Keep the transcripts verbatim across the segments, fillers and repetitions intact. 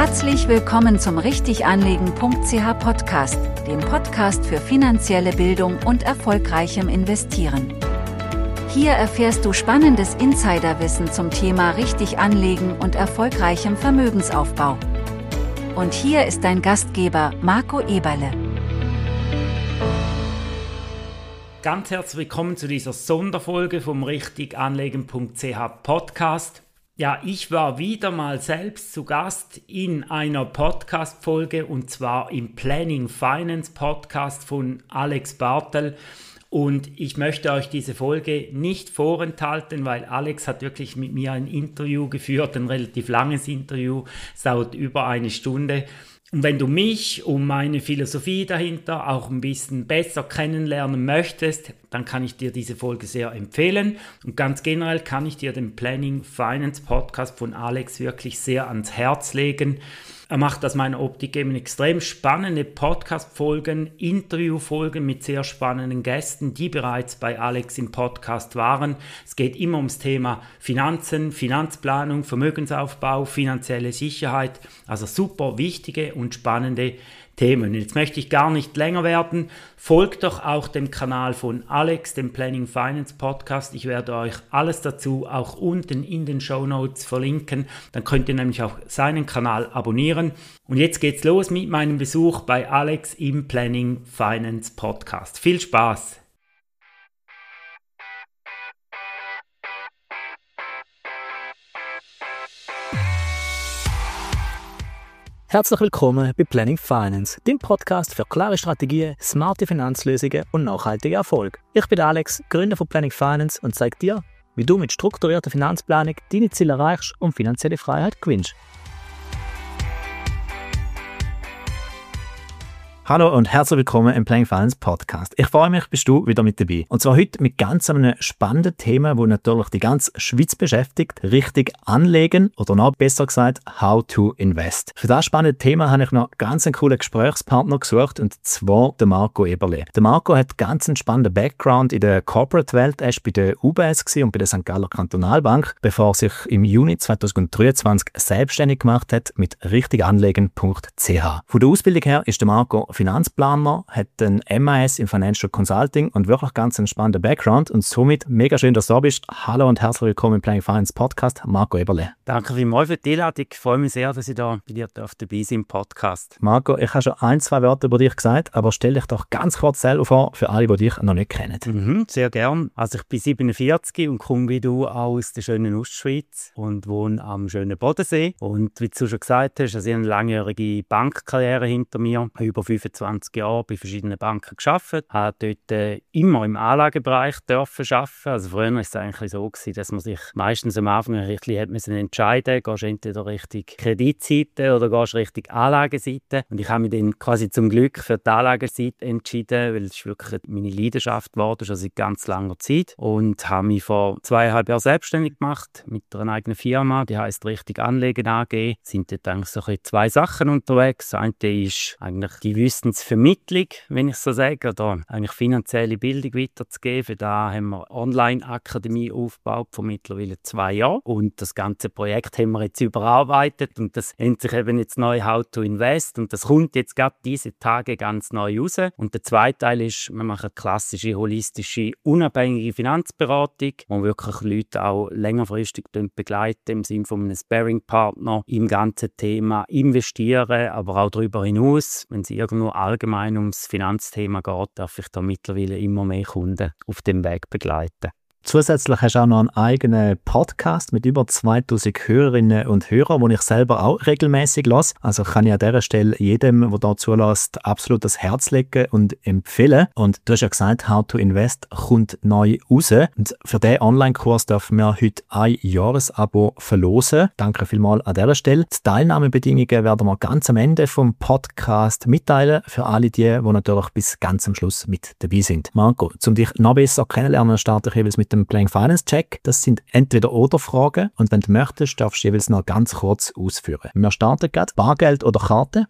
Herzlich willkommen zum richtiganlegen punkt c h Podcast, dem Podcast für finanzielle Bildung und erfolgreichem Investieren. Hier erfährst du spannendes Insiderwissen zum Thema richtig anlegen und erfolgreichem Vermögensaufbau. Und hier ist dein Gastgeber Marco Eberle. Ganz herzlich willkommen zu dieser Sonderfolge vom richtiganlegen punkt c h Podcast. Ja, ich war wieder mal selbst zu Gast in einer Podcast-Folge und zwar im Planning Finance Podcast von Alex Bartel. Und ich möchte euch diese Folge nicht vorenthalten, weil Alex hat wirklich mit mir ein Interview geführt, ein relativ langes Interview, es dauert über eine Stunde. Und wenn du mich und meine Philosophie dahinter auch ein bisschen besser kennenlernen möchtest, dann kann ich dir diese Folge sehr empfehlen. Und ganz generell kann ich dir den Planning Finance Podcast von Alex wirklich sehr ans Herz legen. Er macht aus meiner Optik eben extrem spannende Podcast-Folgen, Interview-Folgen mit sehr spannenden Gästen, die bereits bei Alex im Podcast waren. Es geht immer ums Thema Finanzen, Finanzplanung, Vermögensaufbau, finanzielle Sicherheit. Also super wichtige und spannende Themen. Jetzt möchte ich gar nicht länger werden. Folgt doch auch dem Kanal von Alex, dem Planning Finance Podcast. Ich werde euch alles dazu auch unten in den Shownotes verlinken. Dann könnt ihr nämlich auch seinen Kanal abonnieren. Und jetzt geht's los mit meinem Besuch bei Alex im Planning Finance Podcast. Viel Spaß! Herzlich willkommen bei Planning Finance, dem Podcast für klare Strategien, smarte Finanzlösungen und nachhaltigen Erfolg. Ich bin Alex, Gründer von Planning Finance und zeige dir, wie du mit strukturierter Finanzplanung deine Ziele erreichst und finanzielle Freiheit gewinnst. Hallo und herzlich willkommen im Planning Finance Podcast. Ich freue mich, bist du wieder mit dabei. Und zwar heute mit ganz einem spannenden Thema, das natürlich die ganze Schweiz beschäftigt. Richtig anlegen oder noch besser gesagt, how to invest. Für das spannende Thema habe ich noch ganz einen coolen Gesprächspartner gesucht und zwar den Marco Eberle. Der Marco hat ganz einen spannenden Background in der Corporate-Welt. Er war bei der U B S und bei der Sankt Galler Kantonalbank, bevor er sich im Juni zweitausenddreiundzwanzig selbstständig gemacht hat mit richtiganlegen punkt c h. Von der Ausbildung her ist der Marco Finanzplaner, hat ein M A S im Financial Consulting und wirklich ganz einen spannenden Background und somit mega schön, dass du da bist. Hallo und herzlich willkommen im Planning Finance Podcast, Marco Eberle. Danke vielmals für die Einladung. Ich freue mich sehr, dass ich da bei dir dabei sein darf im Podcast. Marco, ich habe schon ein, zwei Wörter über dich gesagt, aber stell dich doch ganz kurz selber vor, für alle, die dich noch nicht kennen. Mhm, sehr gern. Also ich bin siebenundvierzig und komme wie du aus der schönen Ostschweiz und wohne am schönen Bodensee. Und wie du schon gesagt hast, also ich habe eine langjährige Bankkarriere hinter mir, über fünfundzwanzig Jahre bei verschiedenen Banken gearbeitet, habe dort äh, immer im Anlagebereich dürfen arbeiten. Also früher war es eigentlich so gewesen, dass man sich meistens am Anfang ein bisschen hat müssen entscheiden, gehst du entweder Richtung Kreditseite oder gehst du Richtung Anlageseite. Und ich habe mich dann quasi zum Glück für die Anlageseite entschieden, weil es wirklich meine Leidenschaft geworden ist, also seit ganz langer Zeit. Und habe mich vor zweieinhalb Jahren selbstständig gemacht mit einer eigenen Firma, die heisst Richtig Anlegen A G. Es sind dort eigentlich so zwei Sachen unterwegs. Das eine ist eigentlich die Wissensvermittlung, wenn ich so sage, oder eigentlich finanzielle Bildung weiterzugeben. Für da haben wir eine Online-Akademie aufgebaut vor mittlerweile zwei Jahren. Und das ganze Projekt haben wir jetzt überarbeitet und das nennt sich eben jetzt neu How to Invest und das kommt jetzt gerade diese Tage ganz neu raus. Und der zweite Teil ist, wir machen eine klassische, holistische, unabhängige Finanzberatung, wo wirklich Leute auch längerfristig begleiten im Sinne von einem Sparring-Partner im ganzen Thema investieren, aber auch darüber hinaus, wenn sie irgendwo allgemein ums Finanzthema geht, darf ich da mittlerweile immer mehr Kunden auf dem Weg begleiten. Zusätzlich hast du auch noch einen eigenen Podcast mit über zweitausend Hörerinnen und Hörern, den ich selber auch regelmäßig höre. Also kann ich an dieser Stelle jedem, der da zulässt, absolut das Herz legen und empfehlen. Und du hast ja gesagt, How to Invest kommt neu raus. Und für diesen Online-Kurs dürfen wir heute ein Jahresabo verlosen. Danke vielmals an dieser Stelle. Die Teilnahmebedingungen werden wir ganz am Ende vom Podcast mitteilen, für alle die, die natürlich bis ganz am Schluss mit dabei sind. Marco, um dich noch besser kennenlernen, starte ich jeweils mit dem Planning Finance Check. Das sind Entweder-oder-Fragen und wenn du möchtest, darfst du jeweils noch ganz kurz ausführen. Wir starten gerade. Bargeld oder Karte?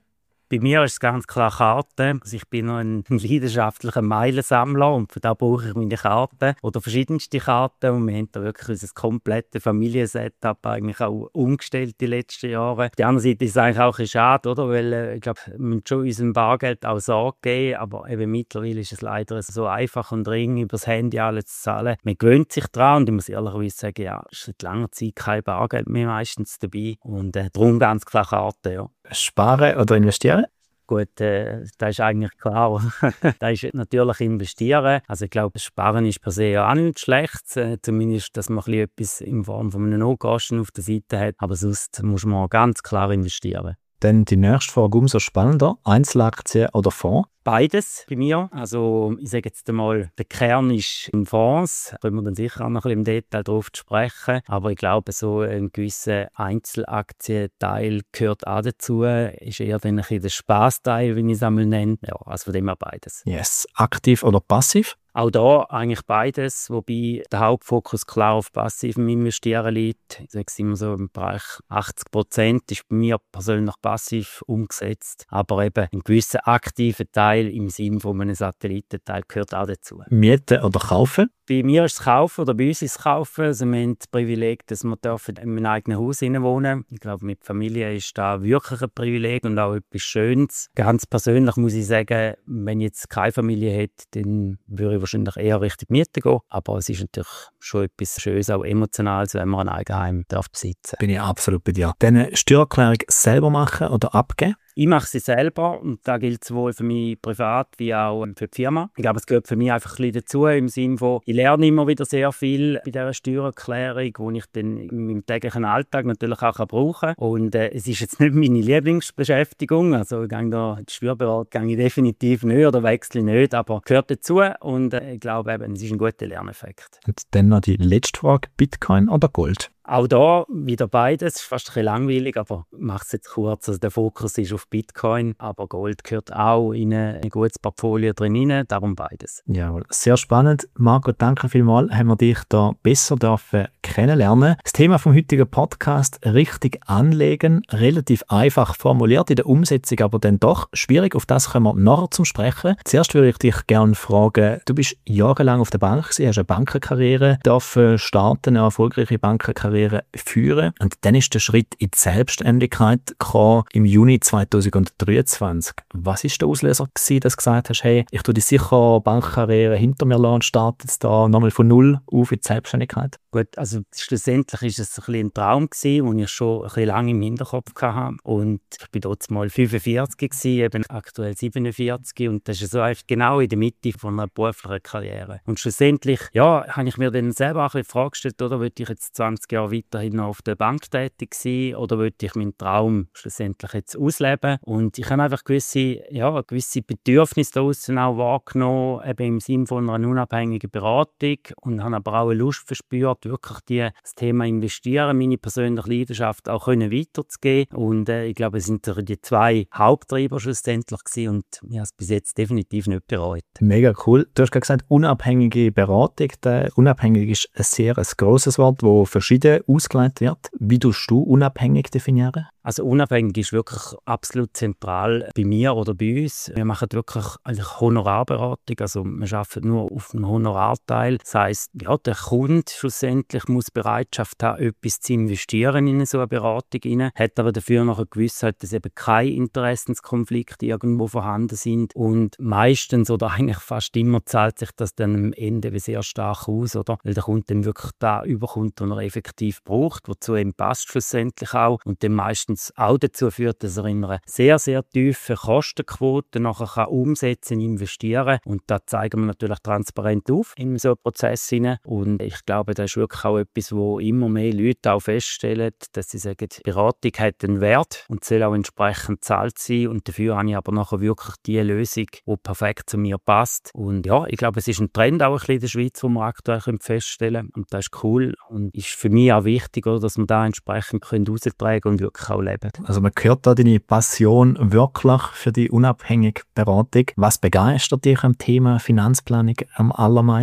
Bei mir ist es ganz klar Karten. Also ich bin noch ein leidenschaftlicher Meilensammler und für da brauche ich meine Karten oder verschiedenste Karten. Und wir haben da wirklich unser komplettes Familiensetup eigentlich auch umgestellt die letzten Jahre. Auf der anderen Seite ist es eigentlich auch ein bisschen schade, oder? Weil äh, ich glaube, wir müssen schon unserem Bargeld auch Sorge geben, aber eben mittlerweile ist es leider so einfach und dringend, über das Handy alles zu zahlen. Man gewöhnt sich daran und ich muss ehrlicherweise sagen, ja, es ist seit langer Zeit kein Bargeld mehr meistens dabei und äh, darum ganz klar Karten, ja. Sparen oder investieren? Gut, äh, das ist eigentlich klar. Das ist natürlich investieren. Also ich glaube, Sparen ist per se ja auch nicht schlecht. Äh, zumindest, dass man ein bisschen etwas in Form von einem Notkasten auf der Seite hat. Aber sonst muss man ganz klar investieren. Dann die nächste Frage umso spannender. Einzelaktien oder Fonds? Beides bei mir. Also ich sage jetzt einmal, der Kern ist in Fonds. Da können wir dann sicher auch noch ein bisschen im Detail darauf sprechen. Aber ich glaube, so ein gewisser Einzelaktienteil gehört auch dazu. Ist eher dann ein bisschen der Spaßteil, wie ich es einmal nenne. Ja, also von dem her beides. Yes. Aktiv oder passiv? Auch da eigentlich beides, wobei der Hauptfokus klar auf passivem Investieren liegt. Ich sage es immer so, im Bereich achtzig Prozent ist bei mir persönlich passiv umgesetzt. Aber eben ein gewisser aktiver Teil im Sinne von einem Satellitenteil gehört auch dazu. Mieten oder kaufen? Bei mir ist es Kaufen oder bei uns ist es Kaufen. Also wir haben das Privileg, dass wir in einem eigenen Haus wohnen. Ich glaube, mit Familie ist das wirklich ein Privileg und auch etwas Schönes. Ganz persönlich muss ich sagen, wenn ich jetzt keine Familie hätte, dann würde ich wahrscheinlich eher Richtung Miete gehen. Aber es ist natürlich schon etwas Schönes, auch emotional, wenn man ein Eigenheim darf besitzen. Bin ich absolut bei dir. Dann eine Steuererklärung selber machen oder abgeben? Ich mache sie selber und da gilt sowohl für mich privat wie auch für die Firma. Ich glaube, es gehört für mich einfach ein bisschen dazu, im Sinne von, ich lerne immer wieder sehr viel bei dieser Steuererklärung, die ich dann in meinem täglichen Alltag natürlich auch brauchen kann. Und äh, es ist jetzt nicht meine Lieblingsbeschäftigung, also ich gehe da ins Steuerberatung gehe ich definitiv nicht oder wechsle nicht, aber gehört dazu und äh, ich glaube eben, es ist ein guter Lerneffekt. Und dann noch die letzte Frage, Bitcoin oder Gold? Auch da wieder beides, ist fast ein bisschen langweilig, aber ich mache es jetzt kurz. Also der Fokus ist auf Bitcoin, aber Gold gehört auch in ein gutes Portfolio drin, darum beides. Jawohl, sehr spannend. Marco, danke vielmals, haben wir dich da besser dürfen kennenlernen. Das Thema vom heutigen Podcast, richtig anlegen, relativ einfach formuliert in der Umsetzung, aber dann doch schwierig. Auf das kommen wir nachher zum Sprechen. Zuerst würde ich dich gerne fragen, du bist jahrelang auf der Bank gewesen, hast eine Bankenkarriere dürfen starten, eine erfolgreiche Bankenkarriere führen. Und dann ist der Schritt in die Selbstständigkeit gekommen im Juni zweitausenddreiundzwanzig. Was war der Auslöser gewesen, dass du gesagt hast, hey, ich tue die sicher Bankkarriere hinter mir lassen und starte jetzt da nochmal von null auf in die Selbstständigkeit? Gut, also schlussendlich war es ein bisschen ein Traum gewesen, den ich schon ein bisschen lange im Hinterkopf hatte. Und ich war dort mal fünfundvierzig gewesen, eben aktuell siebenundvierzig. Und das ist so genau in der Mitte von einer beruflichen Karriere. Und schlussendlich, ja, habe ich mir dann selber auch ein bisschen die Frage gestellt, oder will ich jetzt zwanzig Jahre weiterhin noch auf der Bank tätig sein oder will ich meinen Traum schlussendlich jetzt ausleben? Und ich habe einfach gewisse, ja, gewisse Bedürfnisse daraus auch wahrgenommen, eben im Sinne von einer unabhängigen Beratung und habe aber auch eine Lust verspürt, wirklich die, das Thema Investieren, meine persönliche Leidenschaft auch können weiterzugeben. Und äh, ich glaube, es sind die zwei Haupttreiber schlussendlich gewesen und ich habe es bis jetzt definitiv nicht bereut. Mega cool. Du hast gerade gesagt, unabhängige Beratung. Der unabhängig ist ein sehr ein grosses Wort, das verschieden ausgelegt wird. Wie tust du unabhängig definieren? Also unabhängig ist wirklich absolut zentral bei mir oder bei uns. Wir machen wirklich eigentlich Honorarberatung, also wir arbeiten nur auf einen Honorarteil. Das heisst, ja, der Kunde schlussendlich muss Bereitschaft haben, etwas zu investieren in so eine Beratung rein, hat aber dafür noch eine Gewissheit, dass eben keine Interessenskonflikte irgendwo vorhanden sind und meistens oder eigentlich fast immer zahlt sich das dann am Ende sehr stark aus, oder? Weil der Kunde dann wirklich da überkommt, was er effektiv braucht, was zu ihm passt schlussendlich auch und dann meistens auch dazu führt, dass er in einer sehr, sehr tiefen Kostenquote nachher kann umsetzen, investieren und da zeigen wir natürlich transparent auf in so einen Prozess hinein und ich glaube, das ist wirklich auch etwas, wo immer mehr Leute auch feststellen, dass sie sagen, die Beratung hat einen Wert und soll auch entsprechend bezahlt sein und dafür habe ich aber nachher wirklich die Lösung, die perfekt zu mir passt und ja, ich glaube, es ist ein Trend auch ein bisschen in der Schweiz, den wir aktuell feststellen können und das ist cool und ist für mich auch wichtig, oder, dass wir da entsprechend heraustragen können und wirklich auch leben. Also man hört da deine Passion wirklich für die unabhängige Beratung. Was begeistert dich am Thema Finanzplanung am allermeisten?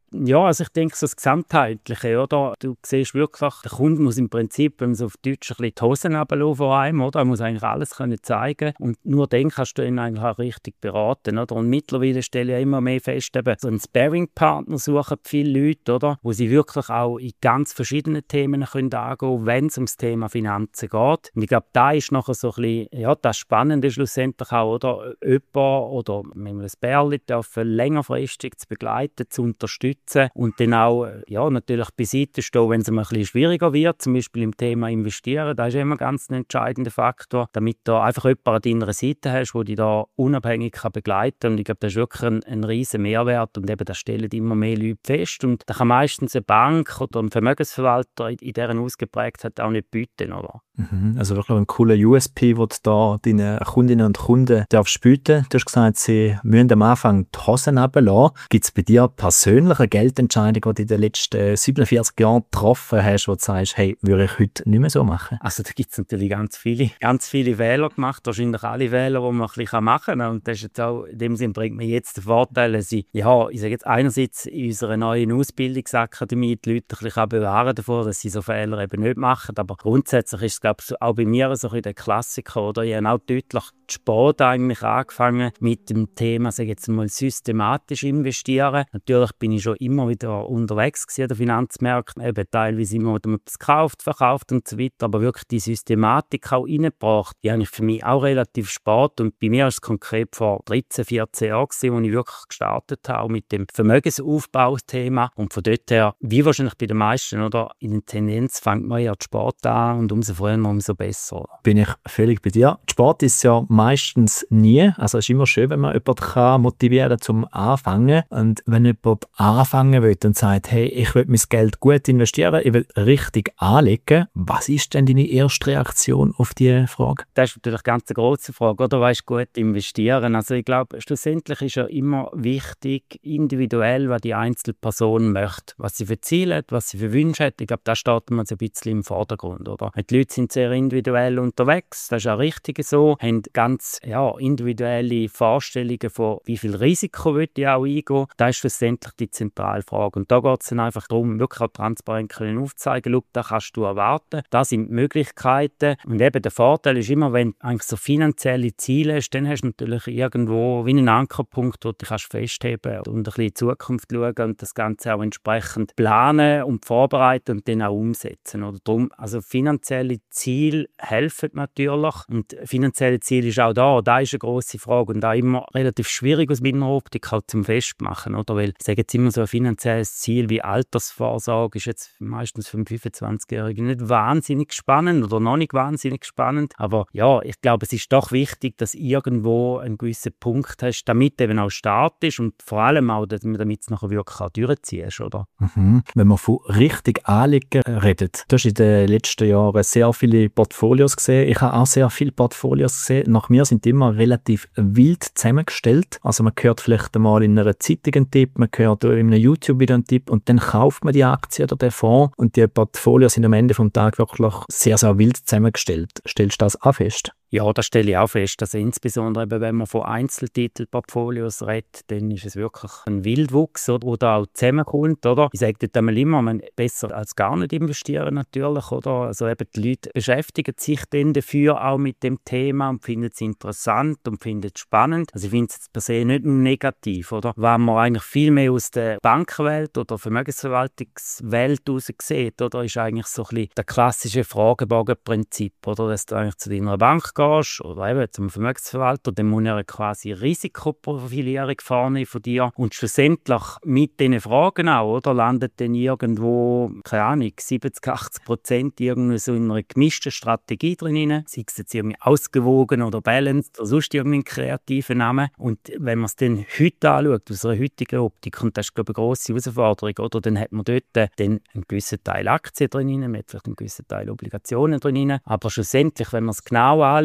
Ja, also ich denke, so das Gesamtheitliche, oder? Du siehst wirklich, der Kunde muss im Prinzip, wenn man so auf Deutsch, ein bisschen die Hosen runterlassen von einem, oder? Er muss eigentlich alles können zeigen und nur dann kannst du ihn eigentlich auch richtig beraten, oder? Und mittlerweile stelle ich immer mehr fest, eben, so einen Sparring-Partner suchen viele Leute, oder? Wo sie wirklich auch in ganz verschiedenen Themen können angehen, wenn es ums Thema Finanzen geht. Und ich glaube, da ist nachher so ein bisschen, ja, das Spannende schlussendlich auch, oder? Jemand oder wenn wir das Bärli dürfen längerfristig zu begleiten, zu unterstützen und dann auch, ja, natürlich beiseite stehen, wenn es ein bisschen schwieriger wird, zum Beispiel im Thema Investieren. Das ist immer ganz ein entscheidender Faktor, damit du einfach jemanden an deiner Seite hast, der dich da unabhängig kann begleiten kann. Und ich glaube, das ist wirklich ein, ein riesen Mehrwert und eben, das stellen immer mehr Leute fest. Und da kann meistens eine Bank oder ein Vermögensverwalter in, in deren Ausgeprägtheit auch nicht bieten, oder? Mhm, also wirklich ein cooler U S P, den du da deinen Kundinnen und Kunden darfst bieten. Du hast gesagt, sie müssen am Anfang die Hosen runterlassen. Gibt es bei dir persönlich eine Geldentscheidung, die du in den letzten siebenundvierzig Jahren getroffen hast, wo du sagst, hey, würde ich heute nicht mehr so machen? Also da gibt es natürlich ganz viele, ganz viele Wähler gemacht, wahrscheinlich alle Wähler, die man ein bisschen machen kann. Und das ist jetzt auch, in dem Sinn bringt mir jetzt den Vorteil, dass ich, ja, ich sage jetzt einerseits in unserer neuen Ausbildungsakademie die Leute ein bisschen bewahren davor, dass sie so Fehler eben nicht machen. Aber grundsätzlich ist es, glaube ich, auch bei mir so ein der Klassiker, oder? Ich habe auch deutlich spät eigentlich angefangen mit dem Thema, sage ich jetzt mal, systematisch investieren. Natürlich bin ich schon immer wieder unterwegs gewesen an den Finanzmärkten, eben teilweise immer wieder etwas gekauft, verkauft und so weiter, aber wirklich die Systematik auch reingebracht, die habe ich für mich auch relativ spät und bei mir war es konkret vor dreizehn, vierzehn Jahren gewesen, als ich wirklich gestartet habe mit dem Vermögensaufbauthema und von dort her, wie wahrscheinlich bei den meisten, oder, in der Tendenz fängt man ja Sport an und umso früher, umso besser. Bin ich völlig bei dir. Sport ist ja meistens nie. Also es ist immer schön, wenn man jemanden kann motivieren kann zum Anfangen. Und wenn jemand anfangen will und sagt, hey, ich will mein Geld gut investieren, ich will richtig anlegen, was ist denn deine erste Reaktion auf diese Frage? Das ist natürlich eine ganz grosse Frage, oder? Weißt du, gut investieren? Also ich glaube, schlussendlich ist ja immer wichtig, individuell, was die einzelne Person möchte. Was sie für Ziele hat, was sie für Wünsche hat. Ich glaube, das steht immer so ein bisschen im Vordergrund, oder? Die Leute sind sehr individuell unterwegs, das ist auch richtig so, haben ganz ja, individuelle Vorstellungen von, wie viel Risiko will ich auch eingehen. Das ist schlussendlich die zentrale Frage. Und da geht es dann einfach darum, wirklich auch transparent können aufzeigen, schau, das kannst du erwarten, das sind die Möglichkeiten. Und eben der Vorteil ist immer, wenn du eigentlich so finanzielle Ziele hast, dann hast du natürlich irgendwo wie einen Ankerpunkt, wo du kannst festheben und ein bisschen in die Zukunft schauen und das Ganze auch entsprechend planen und vorbereiten und dann auch umsetzen. Oder darum, also finanzielle Ziele helfen natürlich und finanzielle Ziele ist auch da, da ist eine grosse Frage und auch immer relativ schwierig aus meiner Optik halt zum Festmachen, oder? Weil ich sage jetzt immer so ein finanzielles Ziel wie Altersvorsorge ist jetzt meistens für einen fünfundzwanzigjährigen nicht wahnsinnig spannend oder noch nicht wahnsinnig spannend, aber ja, ich glaube, es ist doch wichtig, dass irgendwo einen gewissen Punkt hast, damit eben auch Start ist und vor allem auch, damit es nachher wirklich auch durchziehst, oder? Mhm. Wenn man von richtig Anlegen redet, du hast in den letzten Jahren sehr viele Portfolios gesehen, ich habe auch sehr viele Portfolios gesehen, nach mir sind die immer relativ wild zusammengestellt, also man hört vielleicht einmal in einer Zeitung einen Tipp, man hört in einem YouTube-Video einen Tipp und dann kauft man die Aktie oder den Fonds und die Portfolios sind am Ende des Tages wirklich sehr, sehr wild zusammengestellt. Stellst du das auch fest? Ja, das stelle ich auch fest. Also insbesondere eben, wenn man von Einzeltitelportfolios redet, dann ist es wirklich ein Wildwuchs, oder, der auch zusammenkommt. Oder? Ich sage dort einmal immer, man besser als gar nicht investieren natürlich. Oder? Also eben die Leute beschäftigen sich dann dafür auch mit dem Thema und finden es interessant und finden es spannend. Also ich finde es per se nicht negativ. Oder? Was man eigentlich viel mehr aus der Bankenwelt oder Vermögensverwaltungswelt heraus sieht, oder, ist eigentlich so ein bisschen das klassische Fragebogenprinzip, oder? Dass du eigentlich zu deiner Bank gehst oder eben zum Vermögensverwalter, dann muss er quasi Risikoprofilierung vornehmen von dir und schlussendlich mit diesen Fragen auch, oder, landet dann irgendwo, keine Ahnung, siebzig, achtzig Prozent irgendwie so in einer gemischten Strategie drin, sei es jetzt irgendwie ausgewogen oder balanced oder sonst irgendeinen kreativen Namen. Und wenn man es dann heute anschaut, aus einer heutigen Optik, und das ist, glaube ich, eine grosse Herausforderung, oder, dann hat man dort dann einen gewissen Teil Aktien drin, man hat vielleicht einen gewissen Teil Obligationen drin, aber schlussendlich, wenn man es genau anschaut,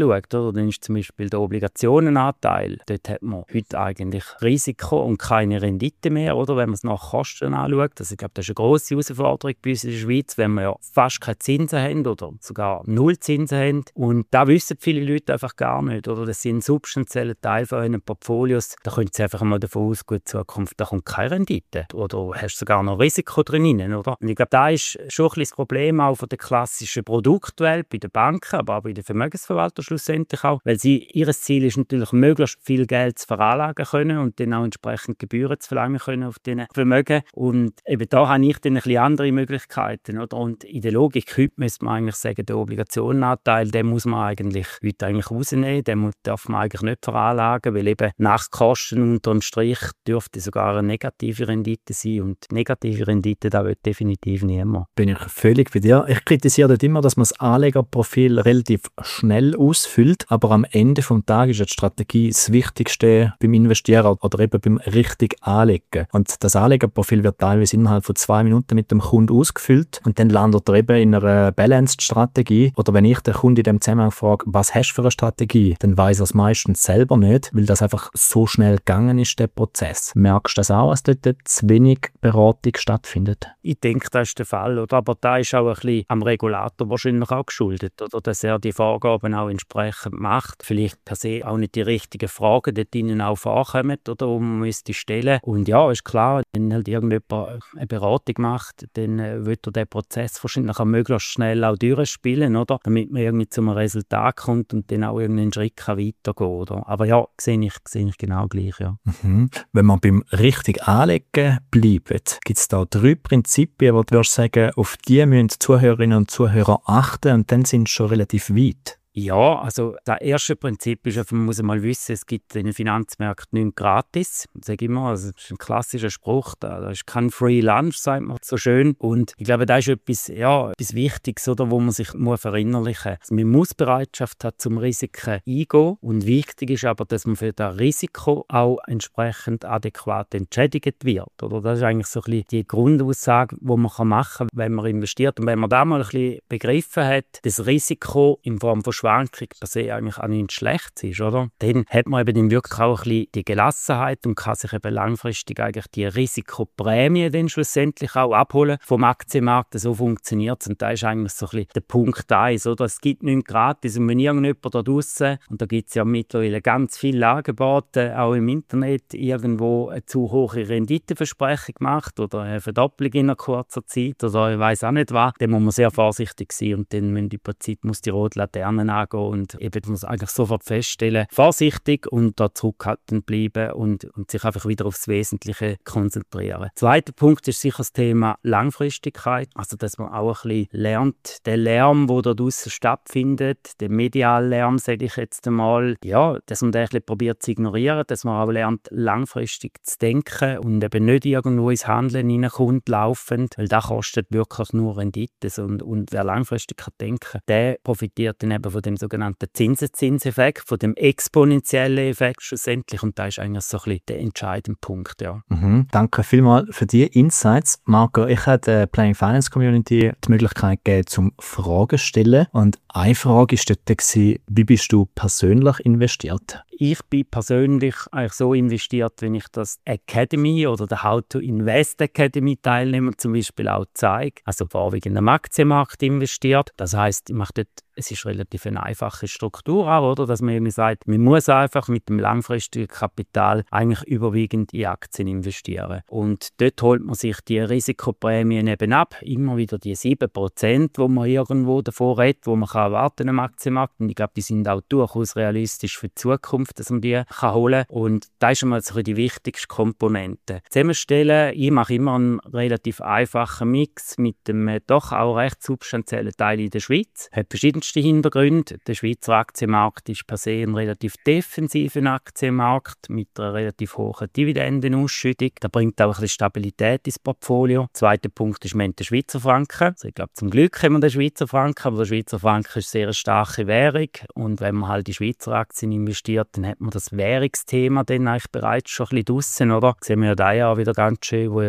anschaut, oder, dann ist zum Beispiel der Obligationenanteil, dort hat man heute eigentlich Risiko und keine Rendite mehr, oder, wenn man es nach Kosten anschaut. Also ich glaube, das ist eine grosse Herausforderung bei uns in der Schweiz, wenn wir ja fast keine Zinsen haben oder sogar null Zinsen haben. Und da wissen viele Leute einfach gar nicht, oder, das sind ein substanzieller Teil von ihren Portfolios. Da können sie einfach mal davon aus, gut, in Zukunft, da kommt keine Rendite. Oder hast sogar noch Risiko drin, oder? Und ich glaube, da ist schon ein bisschen das Problem auch von der klassischen Produktwelt bei den Banken, aber auch bei den Vermögensverwaltern schlussendlich auch, weil sie, ihr Ziel ist natürlich, möglichst viel Geld zu veranlagen können und dann auch entsprechend Gebühren zu verlangen können auf diesen Vermögen. Und eben da habe ich dann ein bisschen andere Möglichkeiten, oder? Und in der Logik heute müsste man eigentlich sagen, der Obligationenanteil, den muss man eigentlich heute eigentlich rausnehmen, den darf man eigentlich nicht veranlagen, weil eben nach Kosten unterm Strich dürfte sogar eine negative Rendite sein und negative Rendite, da will definitiv niemand. Bin ich völlig bei dir. Ich kritisiere dort immer, dass man das Anlegerprofil relativ schnell ausfüllt, aber am Ende des Tages ist die Strategie das Wichtigste beim Investieren oder eben beim richtig Anlegen. Und das Anlegerprofil wird teilweise innerhalb von zwei Minuten mit dem Kunden ausgefüllt und dann landet er eben in einer Balanced-Strategie. Oder wenn ich den Kunden in dem Zusammenhang frage, was hast du für eine Strategie, dann weiss er es meistens selber nicht, weil das einfach so schnell gegangen ist, der Prozess. Merkst du das auch, dass dort zu wenig Beratung stattfindet? Ich denke, das ist der Fall, oder? Aber da ist auch ein bisschen am Regulator wahrscheinlich auch geschuldet, oder? Dass er die Vorgaben auch entsprechend macht. Vielleicht per se auch nicht die richtigen Fragen dort ihnen auch vorkommen, oder, die man müsste stellen. Und ja, ist klar, wenn halt irgendjemand eine Beratung macht, dann äh, wird er den Prozess wahrscheinlich auch möglichst schnell auch durchspielen, oder? Damit man irgendwie zu einem Resultat kommt und dann auch irgendeinen Schritt kann weitergehen kann, oder? Aber ja, sehe ich, sehe ich genau gleich, ja. Mhm. Wenn man beim richtig Anlegen bleibt, gibt es da drei Prinzipien, wo du würdest sagen, auf die müssen die Zuhörerinnen und Zuhörer achten und dann sind sie schon relativ weit. Ja, also das erste Prinzip ist, man muss mal wissen, es gibt in den Finanzmärkten nichts gratis. Ich sage immer, also das ist ein klassischer Spruch, da, da ist kein Free Lunch, sagt man so schön. Und ich glaube, das ist etwas, ja, etwas Wichtiges, oder, wo man sich muss verinnerlichen muss. Also man muss Bereitschaft haben, zum Risiken eingehen. Und wichtig ist aber, dass man für das Risiko auch entsprechend adäquat entschädigt wird. Oder? Das ist eigentlich so ein bisschen die Grundaussage, die man machen kann, wenn man investiert. Und wenn man da mal ein bisschen begriffen hat, das Risiko in Form von Schwankung per se eigentlich auch nicht schlecht ist, oder? Dann hat man eben wirklich auch ein bisschen die Gelassenheit und kann sich eben langfristig eigentlich die Risikoprämie dann schlussendlich auch abholen vom Aktienmarkt. So funktioniert es. Und da ist eigentlich so ein bisschen der Punkt eins, oder? Es gibt nichts gratis. Und wenn irgendjemand da draussen, und da gibt es ja mittlerweile ganz viele Angebote, auch im Internet, irgendwo eine zu hohe Renditeversprechung macht oder eine Verdopplung in einer kurzen Zeit oder ich weiss auch nicht was, dann muss man sehr vorsichtig sein und dann müssen die Prinzip muss die rote Laterne angehen und eben muss eigentlich sofort feststellen, vorsichtig und da zurückhaltend bleiben und, und sich einfach wieder aufs Wesentliche konzentrieren. Zweiter Punkt ist sicher das Thema Langfristigkeit, also dass man auch ein bisschen lernt, den Lärm, der da draussen stattfindet, den Mediallärm, sage ich jetzt einmal, ja, dass man den ein bisschen probiert zu ignorieren, dass man auch lernt, langfristig zu denken und eben nicht irgendwo ins Handeln hineinkommt, laufend, weil das kostet wirklich nur Rendite und, und wer langfristig kann denken, der profitiert dann eben von dem sogenannten Zinseszinseffekt, von dem exponentiellen Effekt schlussendlich und das ist eigentlich so ein bisschen der entscheidende Punkt, ja. Mhm. Danke vielmals für die Insights. Marco, ich habe der Playing Finance Community die Möglichkeit gegeben, zum Fragen zu stellen und eine Frage war dort, wie bist du persönlich investiert? Ich bin persönlich eigentlich so investiert, wenn ich das Academy oder der How to Invest Academy Teilnehmer zum Beispiel auch zeige. Also vorwiegend am Aktienmarkt investiert. Das heisst, ich mache dort, es ist relativ eine einfache Struktur auch, oder? Dass man irgendwie sagt, man muss einfach mit dem langfristigen Kapital eigentlich überwiegend in Aktien investieren. Und dort holt man sich die Risikoprämien eben ab. Immer wieder die sieben Prozent, wo man irgendwo davor redet, wo man kann erwarten am Aktienmarkt. Und ich glaube, die sind auch durchaus realistisch für die Zukunft, dass man die kann holen kann. Und das ist einmal so die wichtigste Komponente. Zusammenstellen, ich mache immer einen relativ einfachen Mix mit dem äh, doch auch recht substanziellen Teil in der Schweiz. Hat verschiedenste Hintergründe. Der Schweizer Aktienmarkt ist per se ein relativ defensiver Aktienmarkt mit einer relativ hohen Dividendenausschüttung. Das bringt auch ein bisschen Stabilität ins Portfolio. Der zweite Punkt ist, man hat den Schweizer Franken. Also ich glaube, zum Glück haben wir den Schweizer Franken, aber der Schweizer Franken ist sehr eine starke Währung. Und wenn man halt in Schweizer Aktien investiert, dann hat man das Währungsthema dann eigentlich bereits schon ein bisschen draussen, oder? Das sehen wir ja da ja wieder ganz schön, wo ja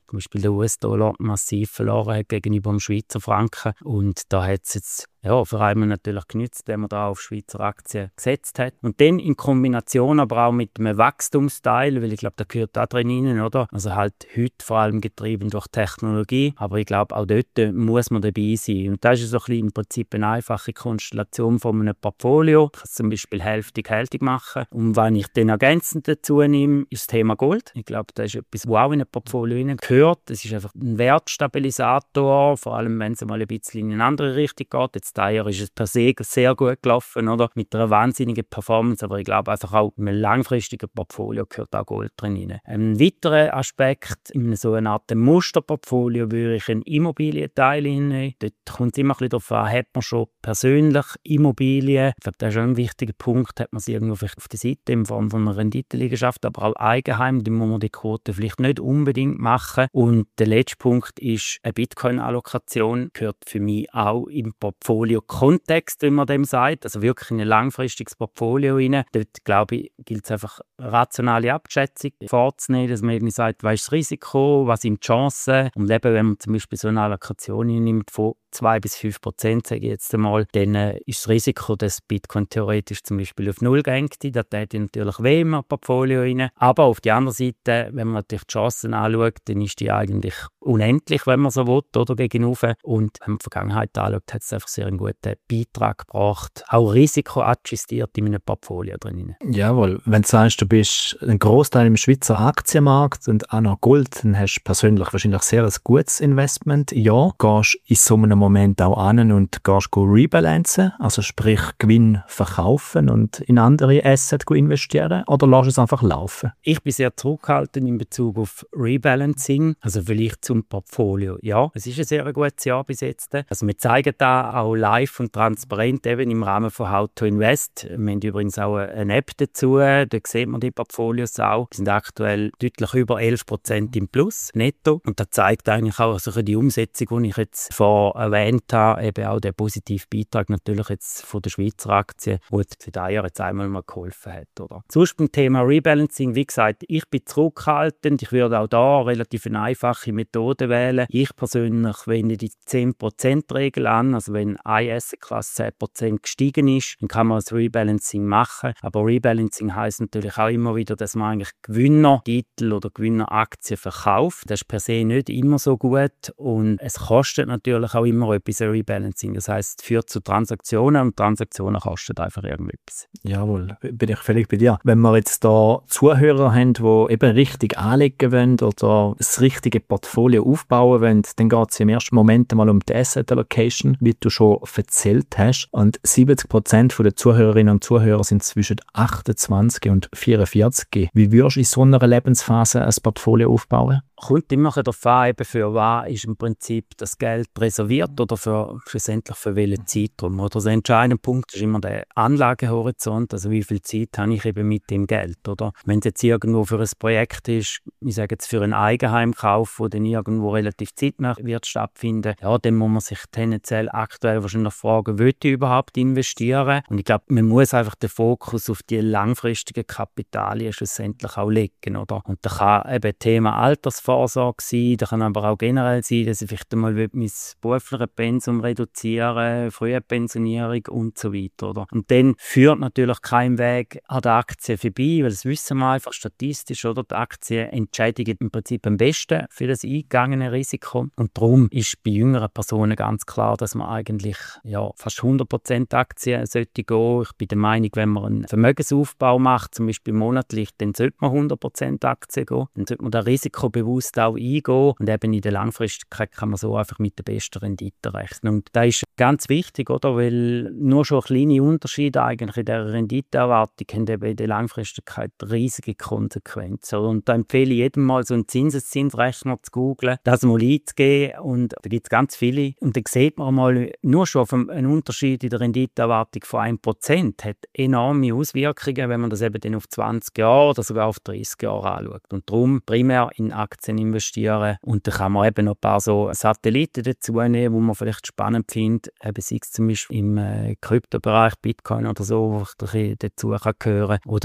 zum Beispiel der U S-Dollar massiv verloren hat gegenüber dem Schweizer Franken. Und da hat es jetzt ja, vor allem natürlich genützt, wenn man da auf Schweizer Aktien gesetzt hat. Und dann in Kombination aber auch mit einem Wachstumsteil, weil ich glaube, da gehört da drin rein, oder? Also halt heute vor allem getrieben durch Technologie, aber ich glaube, auch dort muss man dabei sein. Und das ist so ein bisschen im Prinzip eine einfache Konstellation von einem Portfolio. Ich kann zum Beispiel hälftig-hälftig machen. Und wenn ich dann ergänzend dazu nehme, ist das Thema Gold. Ich glaube, das ist etwas, was auch in ein Portfolio gehört. Das ist einfach ein Wertstabilisator, vor allem wenn es mal ein bisschen in eine andere Richtung geht. Jetzt dieses Jahr ist es per se sehr gut gelaufen, oder? Mit einer wahnsinnigen Performance, aber ich glaube einfach auch in einem langfristigen Portfolio gehört auch Gold drin. Ein weiterer Aspekt in so einer Art Musterportfolio würde ich einen Immobilienteil hinnehmen. Dort kommt es immer ein bisschen darauf an, hat man schon persönlich Immobilien. Ich glaube, das ist schon ein wichtiger Punkt, hat man sie irgendwo vielleicht auf der Seite in Form von einer Renditeliegenschaft, aber auch Eigenheim, da muss man die Quote vielleicht nicht unbedingt machen. Und der letzte Punkt ist, eine Bitcoin-Allokation gehört für mich auch im Portfolio-Kontext, wie man dem sagt, also wirklich in ein langfristiges Portfolio rein. Dort, glaube ich, gilt es einfach, rationale Abschätzung vorzunehmen, dass man irgendwie sagt, was ist das Risiko, was sind die Chancen, und eben, wenn man zum Beispiel so eine Allokation nimmt von zwei bis fünf Prozent, sage ich jetzt einmal, dann äh, ist das Risiko, dass Bitcoin theoretisch zum Beispiel auf null geht. Das tut natürlich weh im Portfolio rein. Aber auf der anderen Seite, wenn man natürlich die Chancen anschaut, dann ist die eigentlich unendlich, wenn man so will, oder gegenüber. Und wenn man die Vergangenheit anschaut, hat es einfach sehr einen guten Beitrag gebracht, auch risikoadjustiert in einem Portfolio drin. Jawohl, wenn du sagst, du bist ein Großteil im Schweizer Aktienmarkt und auch noch Gold, dann hast du persönlich wahrscheinlich sehr ein gutes Investment. Ja, gehst in so einem Moment auch an und gehst rebalancen, also sprich Gewinn verkaufen und in andere Assets investieren, oder lässt es einfach laufen? Ich bin sehr zurückhaltend in Bezug auf Rebalancing, also vielleicht zum Portfolio. Ja, es ist ein sehr gutes Jahr bis jetzt. Also wir zeigen da auch live und transparent eben im Rahmen von How to Invest. Wir haben übrigens auch eine App dazu, da sieht man die Portfolios auch. Wir sind aktuell deutlich über elf Prozent im Plus, netto. Und das zeigt eigentlich auch also die Umsetzung, die ich jetzt vor erwähnt habe, eben auch der positive Beitrag natürlich jetzt von der Schweizer Aktien, wo für das Jahr jetzt einmal mal geholfen hat. Oder? Sonst beim Thema Rebalancing, wie gesagt, ich bin zurückhaltend, ich würde auch da relativ eine einfache Methode wählen. Ich persönlich wende die zehn Prozent Regel an, also wenn eine Assetklasse zehn Prozent gestiegen ist, dann kann man das Rebalancing machen, aber Rebalancing heisst natürlich auch immer wieder, dass man eigentlich Gewinnertitel oder Gewinneraktien verkauft. Das ist per se nicht immer so gut und es kostet natürlich auch immer etwas, ein Rebalancing. Das heisst, es führt zu Transaktionen und Transaktionen kosten einfach irgendetwas. Jawohl, bin ich völlig bei dir. Wenn wir jetzt da Zuhörer haben, die eben richtig anlegen wollen oder das richtige Portfolio aufbauen wollen, dann geht es im ersten Moment mal um die Asset Allocation, wie du schon erzählt hast. Und siebzig Prozent der Zuhörerinnen und Zuhörer sind zwischen achtundzwanzig und vierundvierzig. Wie würdest du in so einer Lebensphase ein Portfolio aufbauen? Kommt immer darauf an, eben für was ist im Prinzip das Geld reserviert oder für, schlussendlich für welchen Zeitraum. Oder der entscheidende Punkt ist immer der Anlagehorizont, also wie viel Zeit habe ich eben mit dem Geld. Oder? Wenn es jetzt irgendwo für ein Projekt ist, ich sage jetzt für einen Eigenheimkauf, wo dann irgendwo relativ zeitnah wird stattfinden, ja, dann muss man sich tendenziell aktuell wahrscheinlich fragen, will ich überhaupt investieren? Und ich glaube, man muss einfach den Fokus auf die langfristigen Kapitalien schlussendlich auch legen. Oder? Und da kann eben Thema Altersvorsorge sein, da kann aber auch generell sein, dass ich vielleicht einmal mein berufliches Pensum reduzieren, frühe Pensionierung und so weiter. Oder? Und dann führt natürlich kein Weg an der Aktie vorbei, weil das wissen wir einfach statistisch, oder? Die Aktien entscheiden im Prinzip am besten für das eingegangene Risiko. Und darum ist bei jüngeren Personen ganz klar, dass man eigentlich ja, fast hundert Prozent Aktien sollte gehen. Ich bin der Meinung, wenn man einen Vermögensaufbau macht, zum Beispiel monatlich, dann sollte man hundert Prozent Aktien gehen. Dann sollte man da risikobewusst auch eingehen und eben in der Langfristigkeit kann man so einfach mit der besten Rendite rechnen. Und das ist ganz wichtig, oder? Weil nur schon kleine Unterschiede eigentlich in der Renditeerwartung haben eben in der Langfristigkeit riesige Konsequenzen. Und da empfehle ich jedem mal so einen Zinseszinsrechner zu googlen, das mal einzugeben und da gibt es ganz viele und dann sieht man mal, nur schon einen Unterschied in der Renditeerwartung von ein Prozent hat enorme Auswirkungen, wenn man das eben dann auf zwanzig Jahre oder sogar auf dreißig Jahre anschaut. Und darum primär in Aktien investieren und dann kann man eben noch ein paar so Satelliten dazu nehmen, wo man vielleicht spannend findet, eben sei es zum Beispiel im äh, Kryptobereich, Bitcoin oder so, wo ich dazu kann hören oder eben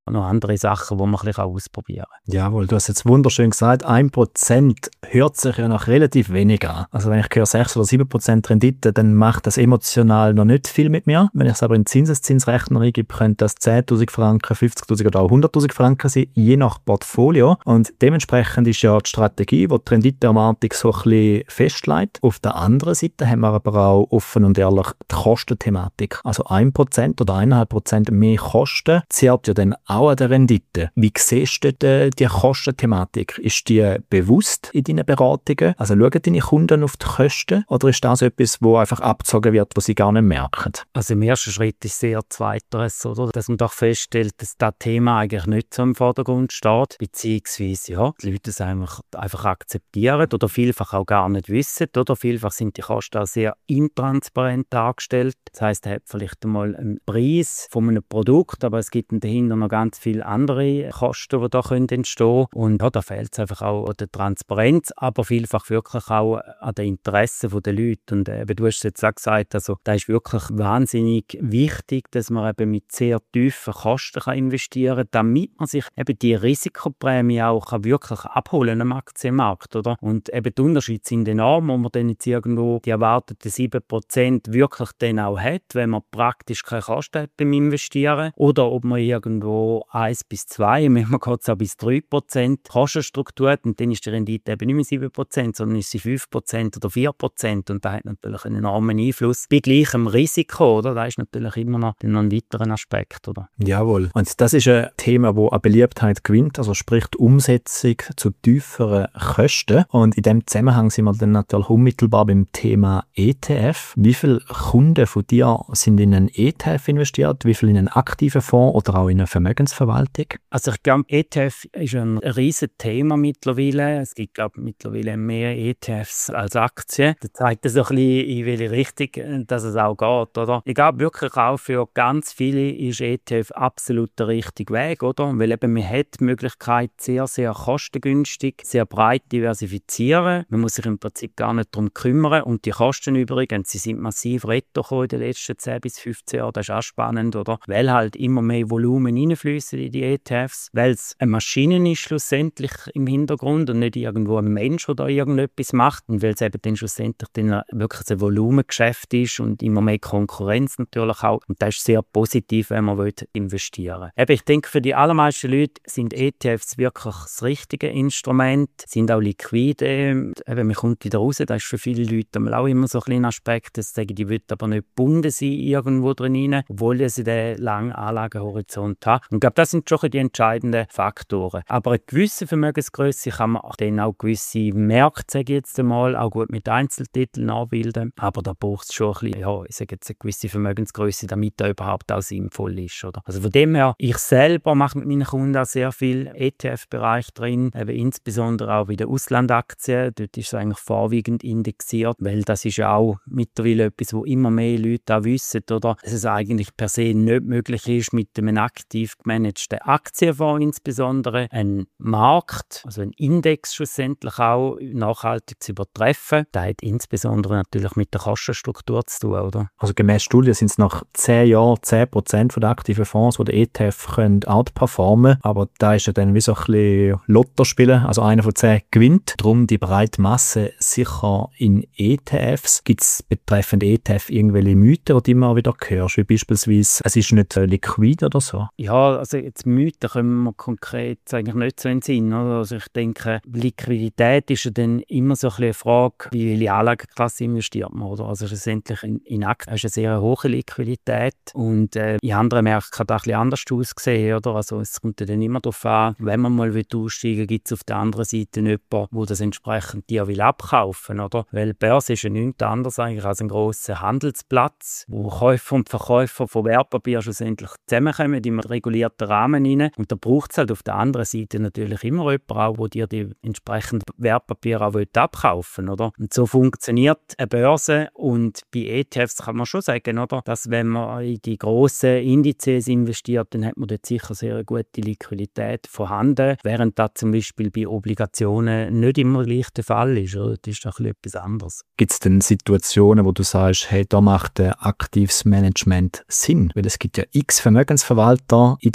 noch andere Sachen, die man ein bisschen ausprobieren kann. Jawohl, du hast jetzt wunderschön gesagt, ein Prozent hört sich ja noch relativ wenig an. Also wenn ich höre sechs oder sieben Prozent Rendite, dann macht das emotional noch nicht viel mit mir. Wenn ich es aber in den Zinseszinsrechner eingebe, könnte das zehntausend Franken, fünfzigtausend oder auch hunderttausend Franken sein, je nach Portfolio. Und dementsprechend ist ja die Strategie, die die Renditeerwartung so ein bisschen festlegt. Auf der anderen Seite haben wir aber auch offen und ehrlich die Kostenthematik. Also ein Prozent oder ein Komma fünf Prozent mehr Kosten zehrt ja dann auch an der Rendite. Wie siehst du die, die Kostenthematik? Ist die bewusst in deinen Beratungen? Also schauen deine Kunden auf die Kosten oder ist das etwas, wo einfach abgezogen wird, was sie gar nicht merken? Also im ersten Schritt ist sehr zweiteres, oder? Dass man doch feststellt, dass das Thema eigentlich nicht so im Vordergrund steht, beziehungsweise ja, die Leute es einfach, einfach akzeptieren oder vielfach auch gar nicht wissen, oder? Vielfach sind die Kosten auch sehr intransparent dargestellt. Das heisst, er hat vielleicht einmal einen Preis von einem Produkt, aber es gibt dahinter noch ganz viele andere Kosten, die da entstehen können. Und ja, da fehlt es einfach auch an der Transparenz, aber vielfach wirklich auch an den Interessen der Leute. Und äh, du hast jetzt auch gesagt, also, da ist wirklich wahnsinnig wichtig, dass man eben mit sehr tiefen Kosten kann investieren kann, damit man sich eben die Risikoprämie auch kann wirklich abholen am Aktienmarkt. Oder? Und eben die Unterschiede sind enorm, wo man dann jetzt irgendwo die erwarteten sieben Prozent wirklich dann auch hat, wenn man praktisch keine Kosten hat beim Investieren. Oder ob man irgendwo eins bis zwei, manchmal geht es auch bis drei Prozent Kostenstruktur hat und dann ist die Rendite eben nicht mehr sieben Prozent, sondern ist sie fünf Prozent oder vier Prozent und das hat natürlich einen enormen Einfluss. Bei gleichem Risiko, oder? Das ist natürlich immer noch ein weiterer Aspekt, oder? Jawohl. Und das ist ein Thema, das an Beliebtheit gewinnt, also sprich die Umsetzung zu tieferen Kosten. Und in diesem Zusammenhang sind wir dann natürlich unmittelbar beim Thema E T F. Wie viele Kunden von dir sind in einen E T F investiert? Wie viele in einen aktiven Fonds oder auch in eine Vermögensverwaltung? Also ich glaube, E T F ist ein riesiges Thema mittlerweile. Es gibt, glaube ich, mittlerweile mehr E T Fs als Aktien. Das zeigt so ein bisschen, in welche Richtung dass es auch geht, oder? Ich glaube wirklich auch für ganz viele ist E T F absolut der richtige Weg, oder? Weil eben man hat die Möglichkeit, sehr, sehr kostengünstig, sehr breit diversifizieren. Man muss sich im Prinzip gar nicht darum kümmern. Und die Kosten übrigens, sie sind massiv retro in den letzten zehn bis fünfzehn Jahren. Das ist auch spannend, oder? Weil halt immer mehr Volumen reinfließen in die E T Fs, weil es eine Maschine ist schlussendlich im Hintergrund und nicht irgendwo ein Mensch, der da irgendetwas macht. Und weil es eben dann schlussendlich dann wirklich ein Volumengeschäft ist und immer mehr Konkurrenz natürlich auch. Und das ist sehr positiv, wenn man investieren will. Eben, ich denke, für die allermeisten Leute sind E T Fs wirklich das richtige Instrument, sind auch liquide. Eben, man kommt wieder raus, das ist für viele Leute auch immer so ein kleiner Aspekt, dass sie sagen, die wollen aber nicht gebunden sein irgendwo drin, obwohl sie den langen Anlagehorizont haben. Und ich glaube, das sind schon die entscheidenden Faktoren. Aber eine gewisse Vermögensgröße kann man dann auch gewisse Märkte, sage ich jetzt einmal, auch gut mit Einzeltiteln anbilden. Aber da braucht es schon ein bisschen, ja, ich sage jetzt eine gewisse Vermögensgröße, damit da überhaupt auch sinnvoll ist. Oder? Also von dem her, ich selber mache mit meinen Kunden auch sehr viel E T F-Bereich drin, eben insbesondere auch bei den Auslandaktien. Dort ist es eigentlich vorwiegend indexiert, weil das ist ja auch mittlerweile etwas, wo immer mehr Leute auch wissen, oder? Dass es eigentlich per se nicht möglich ist, mit einem aktiv gemanagten Aktienfonds insbesondere einen Markt, also einen Index schlussendlich auch nachhaltig zu übertreffen. Das hat insbesondere natürlich mit der Kostenstruktur zu tun, oder? Also gemäss Studien sind es nach zehn Jahren zehn Prozent der aktiven Fonds, die den E T F können outperformen können. Aber da ist ja dann wie so ein bisschen Lotto spielen. Also einer von zehn gewinnt. Darum die breite Masse sicher in E T Fs. Gibt es betreffend E T F irgendwelche Mythen, die du immer wieder hörst? Wie beispielsweise, es ist nicht liquid oder so? Ja, also jetzt Mythen können wir konkret eigentlich nicht so in den Sinn. Oder? Also ich denke, Liquidität ist ja dann immer so ein bisschen eine Frage, wie welche Anlageklasse investiert man. Oder? Also schlussendlich in, in Aktien ist eine sehr hohe Liquidität und äh, in anderen Märkten kann das ein bisschen anders aussehen. Oder? Also es kommt dann immer darauf an, wenn man mal aussteigen will, gibt es auf der anderen Seite jemanden, der das entsprechend dir will abkaufen will. Weil die Börse ist ja nichts anderes eigentlich als ein grosser Handelsplatz, wo Käufer und Verkäufer von Wertpapieren schlussendlich zusammenkommen in einem regulierten Rahmen rein. Und da braucht es halt auf der anderen Seite natürlich immer jemanden, auch, der dir die entsprechenden Wertpapiere auch abkaufen will. Oder? Und so funktioniert eine Börse. Und bei E T Fs kann man schon sagen, oder, dass wenn man in die grossen Indizes investiert, dann hat man dort sicher sehr gute Liquidität vorhanden, während das zum Beispiel bei Obligationen nicht immer gleich der Fall ist. Oder? Das ist doch etwas anderes. Gibt es denn Situationen, wo du sagst, hey, da macht ein aktives Management Sinn? Weil es gibt ja x Vermögensverwalter in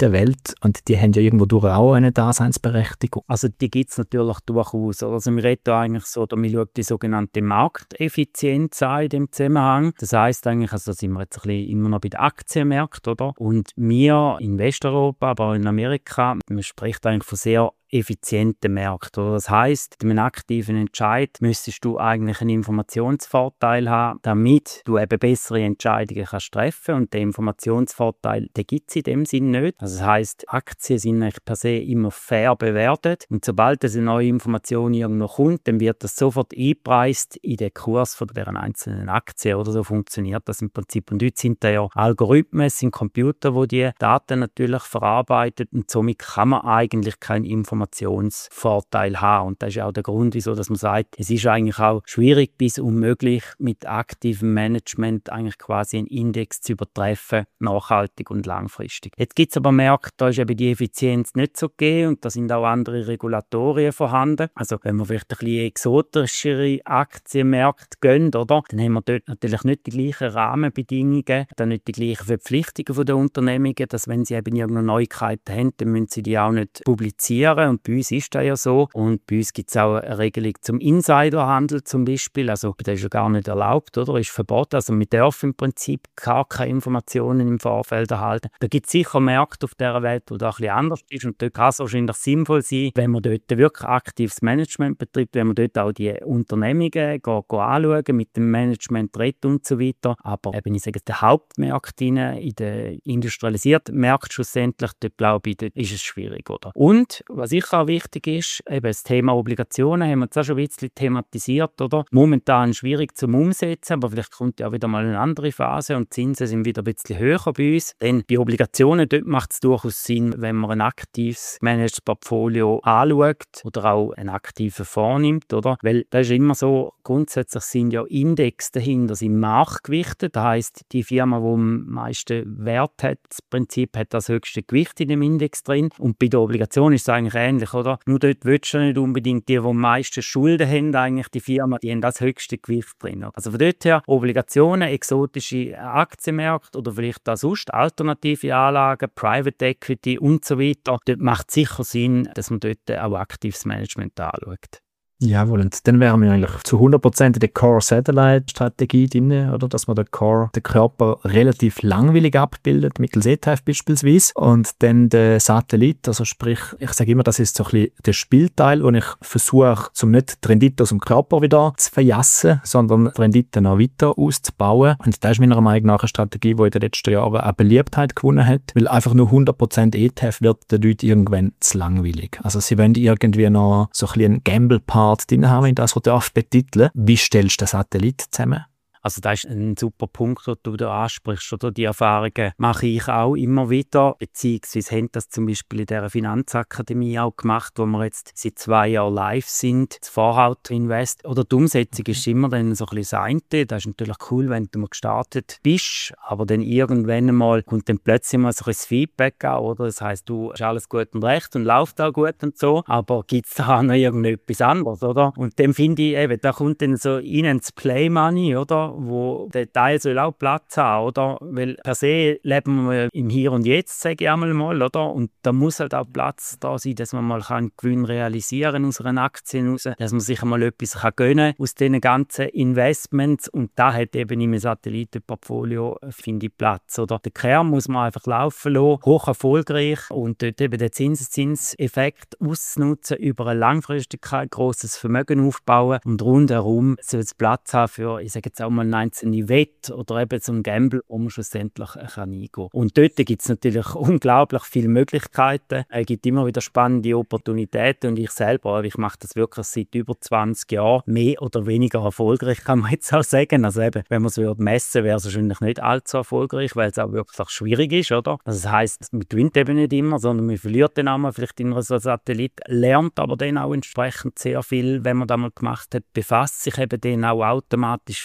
der Welt und die haben ja irgendwo durch auch eine Daseinsberechtigung. Also die gibt es natürlich durchaus. Also wir reden da eigentlich so, oder wir schauen die sogenannte Markteffizienz an in dem Zusammenhang. Das heisst eigentlich, also da sind wir jetzt ein bisschen immer noch bei den Aktienmärkten, oder? Und wir in Westeuropa, aber auch in Amerika, man spricht eigentlich von sehr effizienten Märkten. Das heisst, mit einem aktiven Entscheid müsstest du eigentlich einen Informationsvorteil haben, damit du eben bessere Entscheidungen kannst treffen. Und den Informationsvorteil, den gibt es in dem Sinn nicht. Also das heisst, Aktien sind eigentlich per se immer fair bewertet. Und sobald eine neue Information irgendwo kommt, dann wird das sofort eingepreist in den Kurs von deren einzelnen Aktien. Oder so funktioniert das im Prinzip. Und dort sind da ja Algorithmen, es sind Computer, die die Daten natürlich verarbeitet. Und somit kann man eigentlich keine Information Informationsvorteil haben. Und das ist auch der Grund, wieso dass man sagt, es ist eigentlich auch schwierig bis unmöglich, mit aktivem Management eigentlich quasi einen Index zu übertreffen, nachhaltig und langfristig. Jetzt gibt es aber Märkte, da ist eben die Effizienz nicht so gegeben und da sind auch andere Regulatorien vorhanden. Also wenn man vielleicht ein bisschen exotischere Aktienmärkte gehen, oder, dann haben wir dort natürlich nicht die gleichen Rahmenbedingungen, dann nicht die gleichen Verpflichtungen der Unternehmungen, dass wenn sie eben irgendeine Neuigkeiten haben, dann müssen sie die auch nicht publizieren. Und bei uns ist das ja so. Und bei uns gibt es auch eine Regelung zum Insiderhandel zum Beispiel. Also das ist ja gar nicht erlaubt, oder? Ist verboten. Also wir dürfen im Prinzip gar keine Informationen im Vorfeld erhalten. Da gibt es sicher Märkte auf dieser Welt, wo das ein bisschen anders ist. Und dort kann es wahrscheinlich sinnvoll sein, wenn man dort wirklich aktives Management betreibt, wenn man dort auch die Unternehmungen go, go anschauen, mit dem Management redet und so weiter. Aber eben, ich sage, der Hauptmarkt in den industrialisierten Märkten schlussendlich, dort glaube ich, dort ist es schwierig, oder? Und was sicher auch wichtig ist, eben das Thema Obligationen haben wir jetzt auch schon ein bisschen thematisiert, oder? Momentan schwierig zum Umsetzen, aber vielleicht kommt ja auch wieder mal eine andere Phase und die Zinsen sind wieder ein bisschen höher bei uns. Denn bei Obligationen, dort macht es durchaus Sinn, wenn man ein aktives gemanagtes Portfolio anschaut oder auch einen aktiven Fonds nimmt, oder? Weil das ist immer so, grundsätzlich sind ja Index dahinter, sind marktgewichtet. Das heisst, die Firma, die am meisten Wert hat, das Prinzip hat das höchste Gewicht in dem Index drin. Und bei der Obligation ist es eigentlich ähnlich, oder? Nur dort willst du nicht unbedingt die, die am meisten Schulden haben, eigentlich die Firma, die haben das höchste Gewicht drin. Also von dort her Obligationen, exotische Aktienmärkte oder vielleicht auch sonst alternative Anlagen, Private Equity und so weiter. Dort macht es sicher Sinn, dass man dort auch aktives Management anschaut. Jawohl, und dann wären wir eigentlich zu hundert Prozent in der Core-Satellite-Strategie drin, oder? Dass man den Core, den Körper relativ langweilig abbildet, mittels E T F beispielsweise. Und dann der Satellit, also sprich, ich sage immer, das ist so ein bisschen der Spielteil, wo ich versuche, um nicht die Rendite aus dem Körper wieder zu verjassen, sondern die Rendite noch weiter auszubauen. Und das ist meiner Meinung nach eine Strategie, die in den letzten Jahren auch Beliebtheit gewonnen hat, weil einfach nur hundert Prozent E T F wird den Leuten irgendwann zu langweilig. Also sie wollen irgendwie noch so ein bisschen einen Gamble-Part drin haben, wenn das so betiteln. Wie stellst du den Satellit zusammen? Also das ist ein super Punkt, den du da ansprichst. Oder? Die Erfahrungen mache ich auch immer wieder, beziehungsweise haben das zum Beispiel in dieser Finanzakademie auch gemacht, wo wir jetzt seit zwei Jahren live sind, das Vorhaut Invest. Oder die Umsetzung ist immer dann so ein bisschen das eine. Das ist natürlich cool, wenn du mal gestartet bist, aber dann irgendwann einmal kommt dann plötzlich mal so ein Feedback an, oder? Das heisst, du hast alles gut und recht und läuft auch gut und so, aber gibt es da noch irgendetwas anderes, oder? Und dann finde ich eben, da kommt dann so rein ins Play Money, oder? Wo der Teil soll auch Platz haben, oder? Weil per se leben wir im Hier und Jetzt, sage ich einmal mal, oder? Und da muss halt auch Platz da sein, dass man mal einen Gewinn realisieren aus einer Aktie raus, dass man sich einmal etwas kann gönnen aus diesen ganzen Investments und da hat eben im Satellitenportfolio, finde ich, Platz, oder? Den Kern muss man einfach laufen lassen, hoch erfolgreich und dort eben den Zinseszinseffekt ausnutzen, über eine Langfristigkeit, grosses Vermögen aufbauen und rundherum soll es Platz haben für, ich sage jetzt auch mal, eine einzelne Wette oder eben so ein Gamble, wo man schlussendlich kann eingehen kann. Und dort gibt es natürlich unglaublich viele Möglichkeiten. Es gibt immer wieder spannende Opportunitäten und ich selber, ich mache das wirklich seit über zwanzig Jahren, mehr oder weniger erfolgreich, kann man jetzt auch sagen. Also eben, wenn man es messen würde, wäre es wahrscheinlich nicht allzu erfolgreich, weil es auch wirklich schwierig ist, oder? Also das heisst, man gewinnt eben nicht immer, sondern man verliert dann einmal vielleicht in einem Satellit, lernt aber dann auch entsprechend sehr viel, wenn man das mal gemacht hat, befasst sich eben dann auch automatisch viel mehr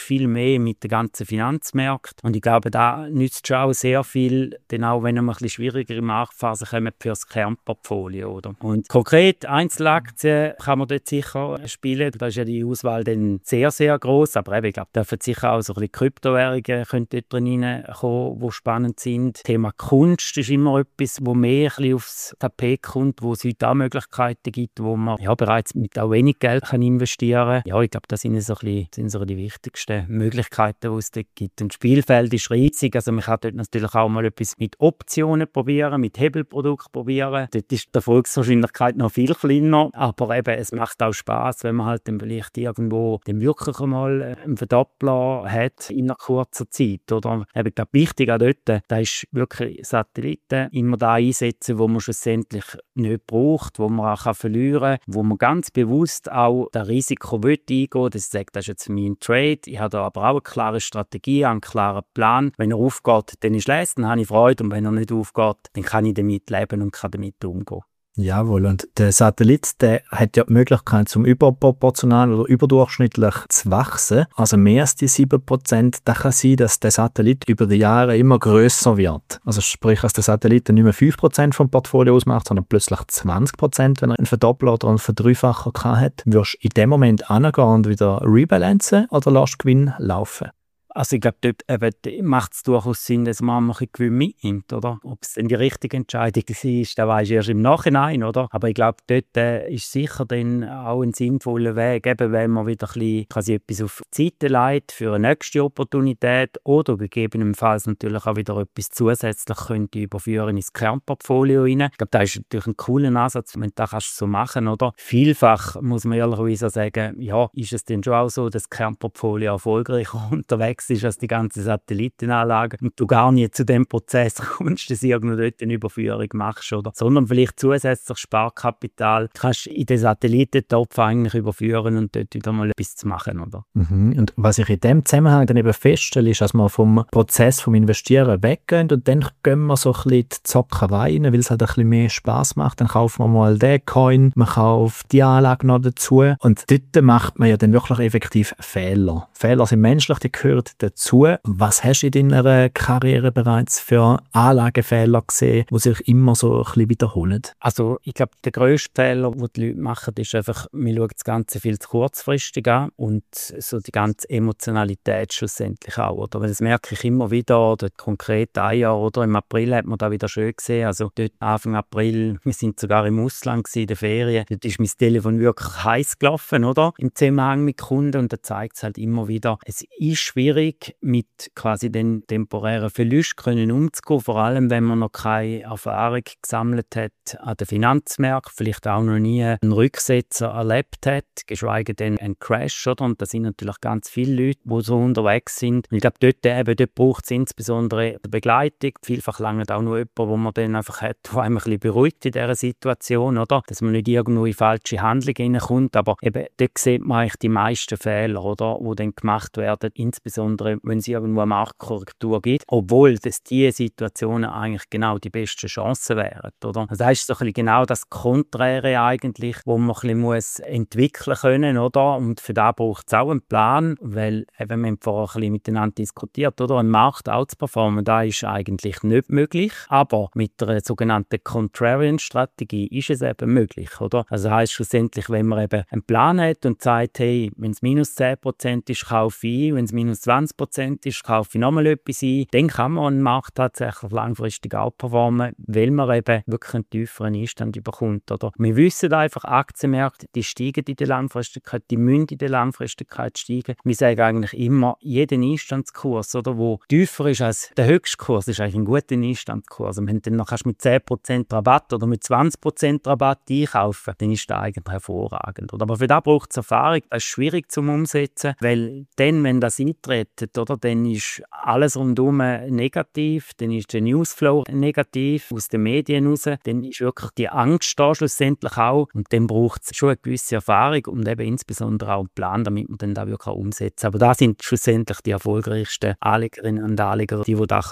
sehen mit den ganzen Finanzmärkten. Und ich glaube, da nützt schon auch sehr viel, denn auch wenn wir ein bisschen schwierigere Marktphasen kommen für das Kernportfolio. Oder? Und konkret Einzelaktien kann man dort sicher spielen. Da ist ja die Auswahl dann sehr, sehr groß. Aber eben, ich glaube, da dürfen sicher auch so ein bisschen Kryptowährungen können dort drin reinkommen, die spannend sind. Das Thema Kunst ist immer etwas, wo mehr ein bisschen aufs Tapet kommt, wo es heute auch Möglichkeiten gibt, wo man ja, bereits mit auch wenig Geld kann investieren kann. Ja, ich glaube, das sind so, ein bisschen, sind so die wichtigsten Möglichkeiten, die es dort gibt. Und das Spielfeld ist riesig. Also man kann dort natürlich auch mal etwas mit Optionen probieren, mit Hebelprodukten probieren. Dort ist die Erfolgswahrscheinlichkeit noch viel kleiner. Aber eben, es macht auch Spass, wenn man halt dann vielleicht irgendwo den wirklich einmal einen Verdoppler hat in einer kurzen Zeit. Oder? Ich glaube, wichtig auch dort, da ist wirklich Satelliten immer da einsetzen, wo man schlussendlich nicht braucht, wo man auch kann verlieren kann, wo man ganz bewusst auch das Risiko will eingehen, dass ich sage, das ist jetzt mein Trade, ich habe da aber auch eine klare Strategie, einen klaren Plan. Wenn er aufgeht, dann ist es, dann habe ich Freude, und wenn er nicht aufgeht, dann kann ich damit leben und kann damit umgehen. Jawohl, und der Satellit, der hat ja die Möglichkeit, zum überproportional oder überdurchschnittlich zu wachsen. Also mehr als die sieben Prozent. Da kann sein, dass der Satellit über die Jahre immer grösser wird. Also sprich, dass der Satellit nicht mehr fünf Prozent vom Portfolio ausmacht, sondern plötzlich zwanzig Prozent, wenn er einen Verdoppler oder einen Verdreifacher hat. Wirst du in dem Moment angehen und wieder rebalancen oder lässt du Gewinn laufen? Also ich glaube, dort macht es durchaus Sinn, dass man ein bisschen Gewinn mitnimmt, oder? Ob es dann die richtige Entscheidung war, das weisst du erst im Nachhinein, oder? Aber ich glaube, dort äh, ist sicher dann auch ein sinnvoller Weg, eben wenn man wieder ein bisschen quasi etwas auf die Seite legt für eine nächste Opportunität oder gegebenenfalls natürlich auch wieder etwas zusätzlich könnte überführen ins Kernportfolio rein. Ich glaube, das ist natürlich ein cooler Ansatz, wenn du das kannst so machen, oder? Vielfach muss man ehrlicherweise sagen, ja, ist es denn schon auch so, dass das Kernportfolio erfolgreich unterwegs ist als die ganze Satellitenanlage und du gar nicht zu dem Prozess kommst, dass du irgendwo dort eine Überführung machst, oder? Sondern vielleicht zusätzlich Sparkapital kannst du in den Satellitentopf eigentlich überführen und dort wieder mal etwas zu machen, oder? Mhm. Und was ich in dem Zusammenhang dann eben feststelle, ist, dass wir vom Prozess vom Investieren weggehen und dann gehen wir so ein bisschen die Zockerei rein, weil es halt ein bisschen mehr Spass macht. Dann kaufen wir mal den Coin, man kauft die Anlage noch dazu und dort macht man ja dann wirklich effektiv Fehler. Fehler sind menschlich, die gehören dazu. Was hast du in deiner Karriere bereits für Anlagefehler gesehen, die sich immer so ein bisschen wiederholen? Also ich glaube, der grösste Fehler, den die Leute machen, ist einfach, man schaut das Ganze viel zu kurzfristig an und so die ganze Emotionalität schlussendlich auch. Oder? Weil das merke ich immer wieder, dort konkret ein Jahr, oder im April hat man da wieder schön gesehen, also dort Anfang April, wir sind sogar im Ausland gewesen, in der Ferien, dort ist mein Telefon wirklich heiß gelaufen, oder? Im Zusammenhang mit Kunden, und da zeigt es halt immer wieder, es ist schwierig, mit quasi den temporären Verlusten umzugehen, vor allem wenn man noch keine Erfahrung gesammelt hat an den Finanzmärkten, vielleicht auch noch nie einen Rücksetzer erlebt hat, geschweige denn einen Crash, oder? Und da sind natürlich ganz viele Leute, die so unterwegs sind. Und ich glaube, dort, eben, dort braucht es insbesondere die Begleitung. Vielfach langt auch noch jemand, wo man dann einfach hat, der einem ein bisschen beruhigt in dieser Situation, oder? Dass man nicht irgendwo in falsche Handlungen hineinkommt, aber eben dort sieht man eigentlich die meisten Fehler, oder? Die dann gemacht werden, insbesondere wenn es irgendwo eine Marktkorrektur gibt, obwohl das diese Situationen eigentlich genau die besten Chancen wären, oder? Also das ist so ein bisschen genau das Konträre eigentlich, wo man ein bisschen muss entwickeln können, oder? Und für das braucht es auch einen Plan, weil eben, wir haben vorher ein bisschen miteinander diskutiert, oder? Einen Markt outzuperformen, das ist eigentlich nicht möglich, aber mit einer sogenannten Contrarian-Strategie ist es eben möglich, oder? Also das heisst schlussendlich, wenn man eben einen Plan hat und sagt, hey, wenn es minus zehn Prozent ist, kaufe ich ein, wenn es minus zwanzig Prozent ist, kaufe ich nochmal etwas ein, dann kann man einen Markt tatsächlich langfristig outperformen, weil man eben wirklich einen tieferen Einstand bekommt, oder? Wir wissen einfach, Aktienmärkte, die steigen in der Langfristigkeit, die müssen in der Langfristigkeit steigen. Wir sagen eigentlich immer, jeder Einstandskurs, oder, wo tiefer ist als der Höchstkurs, ist eigentlich ein guter Einstandskurs. Und wenn du dann noch mit zehn Prozent Rabatt oder mit zwanzig Prozent Rabatt einkaufen, dann ist das eigentlich hervorragend, oder? Aber für das braucht es Erfahrung, das ist schwierig zum Umsetzen, weil dann, wenn das eintritt, oder, dann ist alles rundum negativ, dann ist der Newsflow negativ aus den Medien raus, dann ist wirklich die Angst da schlussendlich auch, und dann braucht es schon eine gewisse Erfahrung und eben insbesondere auch einen Plan, damit man dann da wirklich umsetzen kann. Aber da sind schlussendlich die erfolgreichsten Anlegerinnen und Anleger, die, die das können.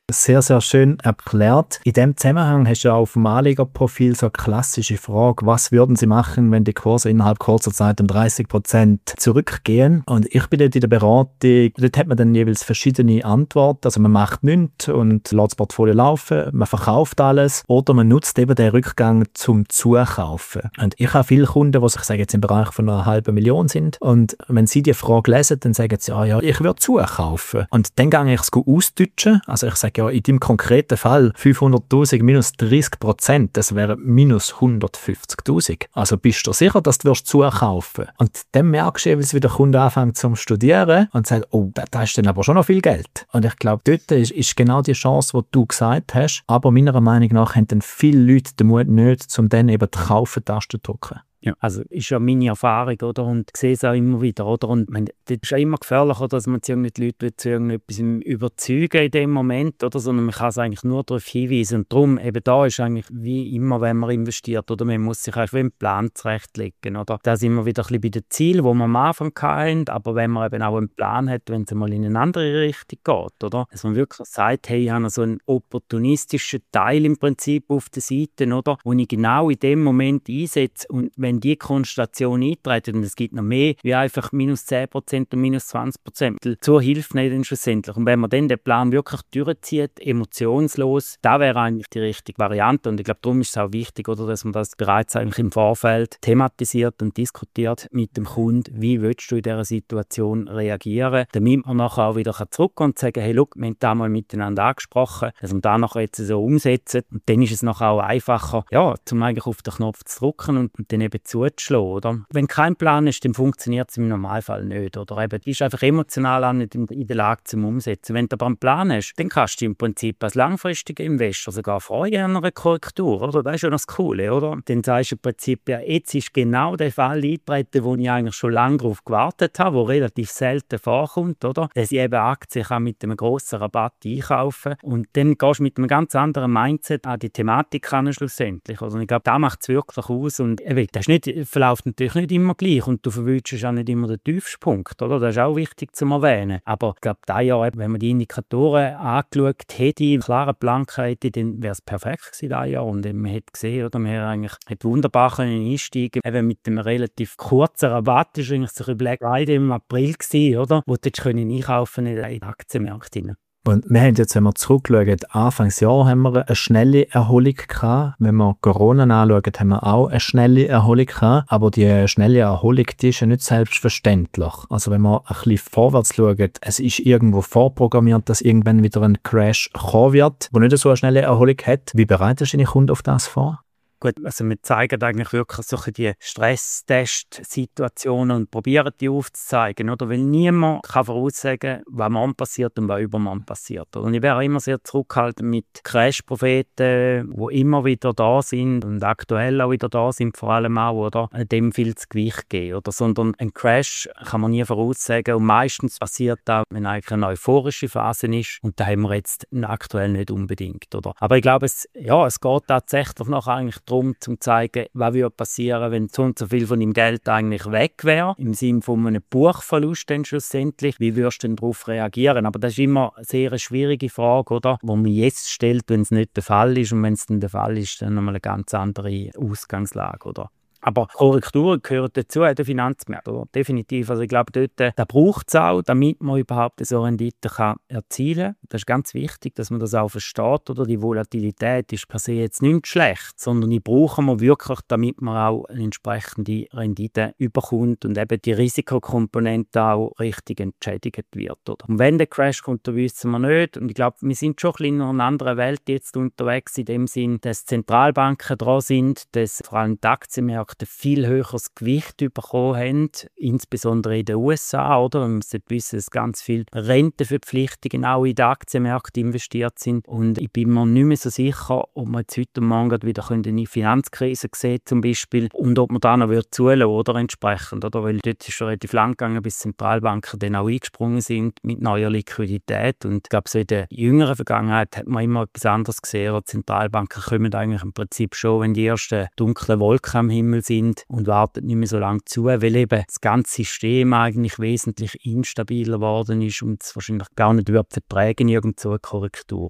Sehr, sehr schön erklärt. In dem Zusammenhang hast du ja auf dem Anlegerprofil so eine klassische Frage, was würden Sie machen, wenn die Kurse innerhalb kurzer Zeit um dreißig Prozent zurückgehen? Und ich bin dort in der Beratung, dort hat man dann jeweils verschiedene Antworten. Also man macht nichts und lässt das Portfolio laufen, man verkauft alles oder man nutzt eben den Rückgang zum Zukaufen. Und ich habe viele Kunden, die sich sagen, jetzt im Bereich von einer halben Million sind und wenn sie die Frage lesen, dann sagen sie, ah ja, ich würde zukaufen. Und dann gehe ich es ausdeutschen. Also ich sage, ja, in deinem konkreten Fall fünfhunderttausend minus dreißig Prozent, das wäre minus hundertfünfzigtausend. Also bist du sicher, dass du wirst zukaufen? Und dann merkst du eben, wie der Kunde anfängt zum Studieren und sagt, oh, da ist dann aber schon noch viel Geld. Und ich glaube, dort ist, ist genau die Chance, die du gesagt hast. Aber meiner Meinung nach haben dann viele Leute den Mut nicht, um dann eben die Kaufen-Taste zu drücken. Ja, also ist ja meine Erfahrung, oder? Und ich sehe es auch immer wieder, oder? Und man, das ist ja immer gefährlich, oder? Dass man die Leute zu irgendetwas überzeugen in dem Moment, oder? Sondern man kann es eigentlich nur darauf hinweisen. Und darum, eben da ist eigentlich wie immer, wenn man investiert, oder? Man muss sich einfach einen Plan zurechtlegen, oder? Da sind wir wieder ein bisschen bei den Zielen, die man am Anfang hatten, aber wenn man eben auch einen Plan hat, wenn es mal in eine andere Richtung geht, oder? Dass man wirklich sagt, hey, ich habe so einen opportunistischen Teil im Prinzip auf der Seite, oder? Den ich genau in dem Moment einsetze und wenn die Konstellation eintritt und es gibt noch mehr wie einfach minus zehn Prozent und minus zwanzig Prozent. Dazu hilft nicht dann schlussendlich. Und wenn man dann den Plan wirklich durchzieht, emotionslos, das wäre eigentlich die richtige Variante. Und ich glaube, darum ist es auch wichtig, oder, dass man das bereits eigentlich im Vorfeld thematisiert und diskutiert mit dem Kunden, wie willst du in dieser Situation reagieren, damit man nachher auch wieder zurückkommen und sagen, hey, look, wir haben das mal miteinander angesprochen, dass wir das nachher jetzt so umsetzen. Und dann ist es nachher auch einfacher, ja, zum eigentlich auf den Knopf zu drücken und, und dann eben zuzuschlagen, oder? Wenn kein Plan ist, dann funktioniert es im Normalfall nicht, oder? Eben, du bist einfach emotional auch nicht in, in der Lage zum Umsetzen. Wenn du aber einen Plan hast, dann kannst du im Prinzip als langfristiger Investor sogar freuen an einer Korrektur, oder? Das ist ja das Coole, oder? Dann sagst du im Prinzip, ja, jetzt ist genau der Fall eingetreten, wo ich eigentlich schon lange darauf gewartet habe, der relativ selten vorkommt, oder? Dass ich eben Aktien kann mit einem grossen Rabatt einkaufen und dann gehst du mit einem ganz anderen Mindset an die Thematik ran schlussendlich. Also ich glaube, da macht es wirklich aus und eben, das ist nicht, verläuft natürlich nicht immer gleich und du verwünschst auch nicht immer den tiefsten Punkt, oder? Das ist auch wichtig zu erwähnen. Aber ich glaube, dieses Jahr, wenn man die Indikatoren angeschaut hätte, einen klaren Plan hätte, dann wäre es perfekt gewesen dieses Jahr. Und man hat gesehen, oder, man hat eigentlich hat wunderbar einsteigen können. Eben mit einem relativ kurzen Rabatt, das war eigentlich so ein Black Friday im April gewesen, oder? Wo du können einkaufen in den Aktienmärkten. Und wir haben jetzt, wenn wir zurückschauen, Anfangsjahr haben wir eine schnelle Erholung gehabt. Wenn wir Corona anschauen, haben wir auch eine schnelle Erholung gehabt. Aber die schnelle Erholung, die ist ja nicht selbstverständlich. Also wenn wir ein bisschen vorwärts schauen, es ist irgendwo vorprogrammiert, dass irgendwann wieder ein Crash kommen wird, der nicht so eine schnelle Erholung hat. Wie bereitest du deine Kunden auf das vor? Gut, also wir zeigen eigentlich wirklich solche die Stresstest-Situationen und probieren die aufzuzeigen, oder? Weil niemand kann voraussagen, was morgen passiert und was übermorgen passiert. Und ich wäre immer sehr zurückhaltend mit Crash-Propheten, die immer wieder da sind und aktuell auch wieder da sind, vor allem auch, oder? Dem viel zu Gewicht geben, oder? Sondern ein Crash kann man nie voraussagen und meistens passiert das, wenn eigentlich eine euphorische Phase ist und da haben wir jetzt aktuell nicht unbedingt, oder? Aber ich glaube, es, ja, es geht tatsächlich noch eigentlich darum, um zu zeigen, was würde passieren, wenn so und so viel von dem Geld eigentlich weg wäre, im Sinne von einem Buchverlust dann schlussendlich. Wie würdest du denn darauf reagieren? Aber das ist immer eine sehr schwierige Frage, oder? Die man jetzt stellt, wenn es nicht der Fall ist. Und wenn es dann der Fall ist, dann nochmal eine ganz andere Ausgangslage, oder? Aber Korrekturen gehören dazu, in den Finanzmärkten, oder? Definitiv. Also ich glaube, dort da braucht es auch, damit man überhaupt so Rendite kann erzielen kann. Das ist ganz wichtig, dass man das auch versteht. Oder? Die Volatilität ist per se jetzt nicht schlecht, sondern die brauchen wir wirklich, damit man auch eine entsprechende Rendite überkommt und eben die Risikokomponente auch richtig entschädigt wird. Oder? Und wenn der Crash kommt, dann wissen wir nicht. Und ich glaube, wir sind schon ein bisschen in einer anderen Welt jetzt unterwegs, in dem Sinn, dass Zentralbanken dran sind, dass vor allem die Aktienmärkte ein viel höheres Gewicht bekommen haben, insbesondere in den U S A, oder? Man muss wissen, dass ganz viele Rentenverpflichtungen auch in die Aktienmärkte investiert sind. Und ich bin mir nicht mehr so sicher, ob wir jetzt heute Morgen wieder eine Finanzkrise sehen zum Beispiel und ob man da noch zulassen oder entsprechend, oder? Weil dort ist schon relativ lang gegangen, bis Zentralbanken dann auch eingesprungen sind mit neuer Liquidität. Und ich glaube, so in der jüngeren Vergangenheit hat man immer etwas anderes gesehen. Zentralbanken kommen eigentlich im Prinzip schon, wenn die ersten dunklen Wolken am Himmel sind und warten nicht mehr so lange zu, weil eben das ganze System eigentlich wesentlich instabiler geworden ist und es wahrscheinlich gar nicht überhaupt verträgen irgend so eine Korrektur, oder?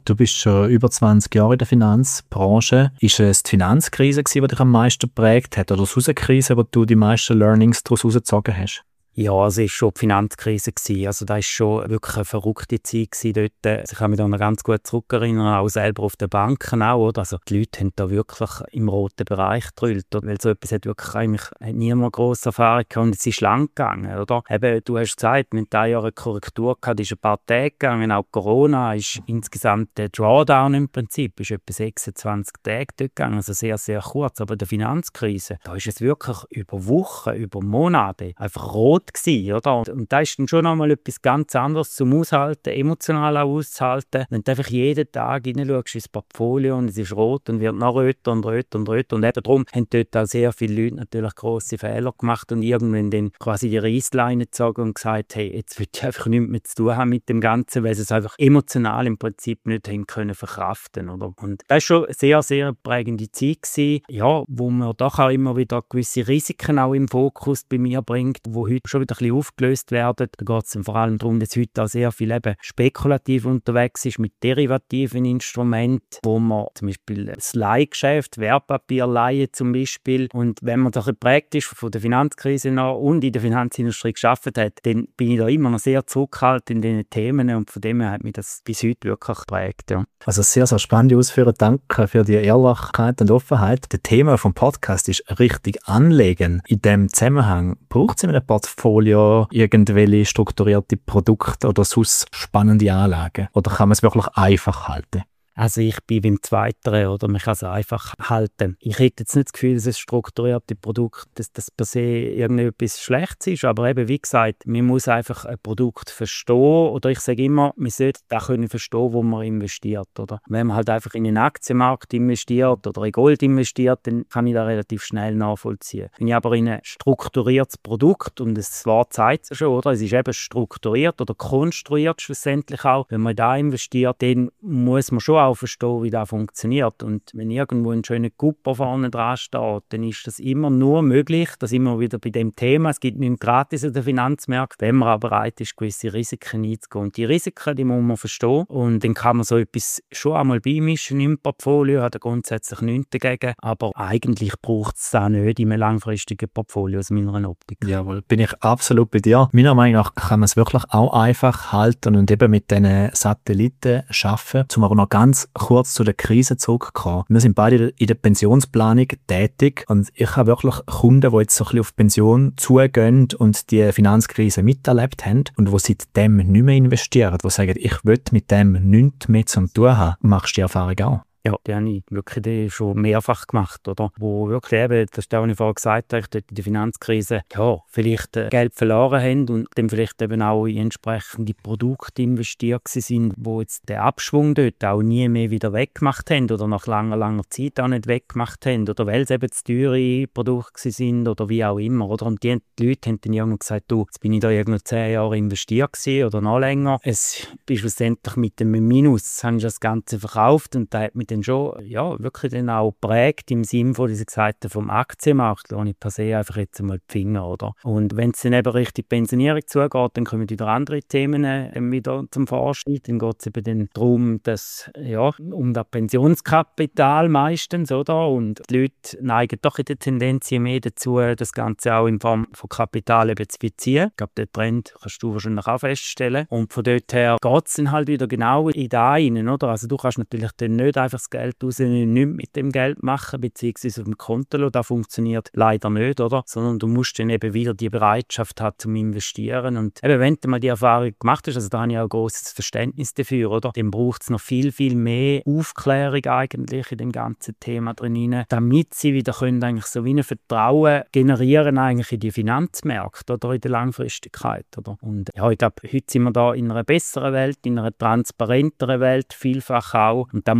Du bist schon über zwanzig Jahre in der Finanzbranche. Ist es die Finanzkrise gewesen, die dich am meisten geprägt hat, oder die Hauskrise, wo du die meisten Learnings daraus herausgezogen hast? Ja, also es war schon die Finanzkrise gewesen. Also das war schon wirklich eine verrückte Zeit gewesen dort. Also ich kann mich da noch ganz gut zurückerinnern, auch selber auf den Banken auch, oder? Also die Leute haben da wirklich im roten Bereich gedrüllt, weil so etwas hat wirklich eigentlich hat niemand grosse Erfahrung gehabt und es ist lang gegangen, oder? Eben, du hast gesagt, wir hatten da Jahr eine Korrektur gehabt, die ist ein paar Tage gegangen, auch Corona ist insgesamt der Drawdown im Prinzip, ist etwa sechsundzwanzig Tage dort gegangen, also sehr, sehr kurz. Aber der Finanzkrise, da ist es wirklich über Wochen, über Monate einfach rot gewesen, oder? Und, und da ist dann schon nochmal etwas ganz anderes zum Aushalten, emotional auch auszuhalten. Wenn du einfach jeden Tag hineinschaust ins Portfolio und es ist rot und wird noch röter und röter und röter. Und eben darum haben dort auch sehr viele Leute natürlich grosse Fehler gemacht und irgendwann dann quasi die Reissleine gezogen und gesagt, hey, jetzt will ich einfach nichts mehr zu tun haben mit dem Ganzen, weil sie es einfach emotional im Prinzip nicht haben können verkraften, oder? Und das war schon eine sehr, sehr prägende Zeit gewesen, ja, wo man doch auch immer wieder gewisse Risiken auch im Fokus bei mir bringt, wo heute schon wieder ein bisschen aufgelöst werden. Da geht es dann vor allem darum, dass heute auch sehr viel eben spekulativ unterwegs ist mit derivativen Instrumenten, wo man zum Beispiel das Leihgeschäft, Wertpapierleihe zum Beispiel, und wenn man da geprägt ist von der Finanzkrise noch und in der Finanzindustrie gearbeitet hat, dann bin ich da immer noch sehr zurückhaltend in diesen Themen und von dem her hat mich das bis heute wirklich geprägt. Ja. Also sehr, sehr spannende Ausführungen. Danke für die Ehrlichkeit und Offenheit. Das Thema vom Podcast ist richtig anlegen. In dem Zusammenhang braucht es in einem Portfolio irgendwelche strukturierte Produkte oder sonst spannende Anlagen? Oder kann man es wirklich einfach halten? Also ich bin beim Zweiteren, oder man kann es einfach halten. Ich hätte jetzt nicht das Gefühl, dass es strukturierte Produkte, dass das per se irgendetwas Schlechtes ist, aber eben wie gesagt, man muss einfach ein Produkt verstehen, oder ich sage immer, man sollte auch können verstehen, wo man investiert, oder? Wenn man halt einfach in den Aktienmarkt investiert oder in Gold investiert, dann kann ich das relativ schnell nachvollziehen. Wenn ich aber in ein strukturiertes Produkt, und das Wort sagt es schon, oder? Es ist eben strukturiert oder konstruiert schlussendlich auch, wenn man da investiert, dann muss man schon auch verstehen, wie das funktioniert. Und wenn irgendwo ein schöner Kupfer vorne dran steht, dann ist das immer nur möglich, das immer wieder bei dem Thema, es gibt nichts gratis an den Finanzmärkten, wenn man auch bereit ist, gewisse Risiken einzugehen. Und die Risiken, die muss man verstehen und dann kann man so etwas schon einmal beimischen im Portfolio, hat er grundsätzlich nichts dagegen, aber eigentlich braucht es das nicht in einem langfristigen Portfolio aus meiner Optik. Jawohl, bin ich absolut bei dir. Meiner Meinung nach kann man es wirklich auch einfach halten und eben mit diesen Satelliten arbeiten, um aber noch ganz kurz zu der Krise zurückkommen. Wir sind beide in der Pensionsplanung tätig und ich habe wirklich Kunden, die jetzt so ein bisschen auf Pension zugehen und die Finanzkrise miterlebt haben und die seitdem nicht mehr investieren, die sagen, ich will mit dem nichts mehr zu tun haben. Machst du die Erfahrung auch? Ja, die habe ich wirklich schon mehrfach gemacht, oder? Wo wirklich eben, das ist das, was ich vorhin gesagt habe, dort in der Finanzkrise, ja, vielleicht äh, Geld verloren haben und dann vielleicht eben auch in entsprechende Produkte investiert sind, wo jetzt den Abschwung dort auch nie mehr wieder weggemacht haben oder nach langer, langer Zeit auch nicht weggemacht haben oder weil es eben zu teure Produkte sind oder wie auch immer, oder? Und die, die Leute haben dann irgendwann gesagt, du, jetzt bin ich da irgendwo zehn Jahre investiert gewesen oder noch länger. Es ist schlussendlich mit dem Minus, habe ich das Ganze verkauft und da hat mich dann schon, ja, wirklich dann auch geprägt im Sinne von, wie gesagt, vom Aktienmarkt, wo ich per se einfach jetzt einmal die Finger, oder? Und wenn es dann eben Richtung Pensionierung zugeht, dann kommen wieder andere Themen äh, wieder zum Vorschein. Dann geht es eben dann darum, dass, ja, um das Pensionskapital meistens, oder? Und die Leute neigen doch in der Tendenz mehr dazu, das Ganze auch in Form von Kapital eben zu beziehen. Ich glaube, den Trend kannst du wahrscheinlich auch feststellen. Und von dort her geht es dann halt wieder genau in da rein, oder? Also du kannst natürlich dann nicht einfach das Geld rausnehmen, nichts mit dem Geld machen, beziehungsweise auf dem Konto, das funktioniert leider nicht, oder? Sondern du musst dann eben wieder die Bereitschaft haben zum Investieren. Und eben, wenn du mal die Erfahrung gemacht hast, also da habe ich auch ein grosses Verständnis dafür, oder? Dann braucht es noch viel, viel mehr Aufklärung eigentlich in dem ganzen Thema drin, damit sie wieder können eigentlich so wie ein Vertrauen generieren eigentlich in die Finanzmärkte oder in der Langfristigkeit, oder? Und ja, ich glaube, heute sind wir da in einer besseren Welt, in einer transparenteren Welt, vielfach auch. Und da muss man halt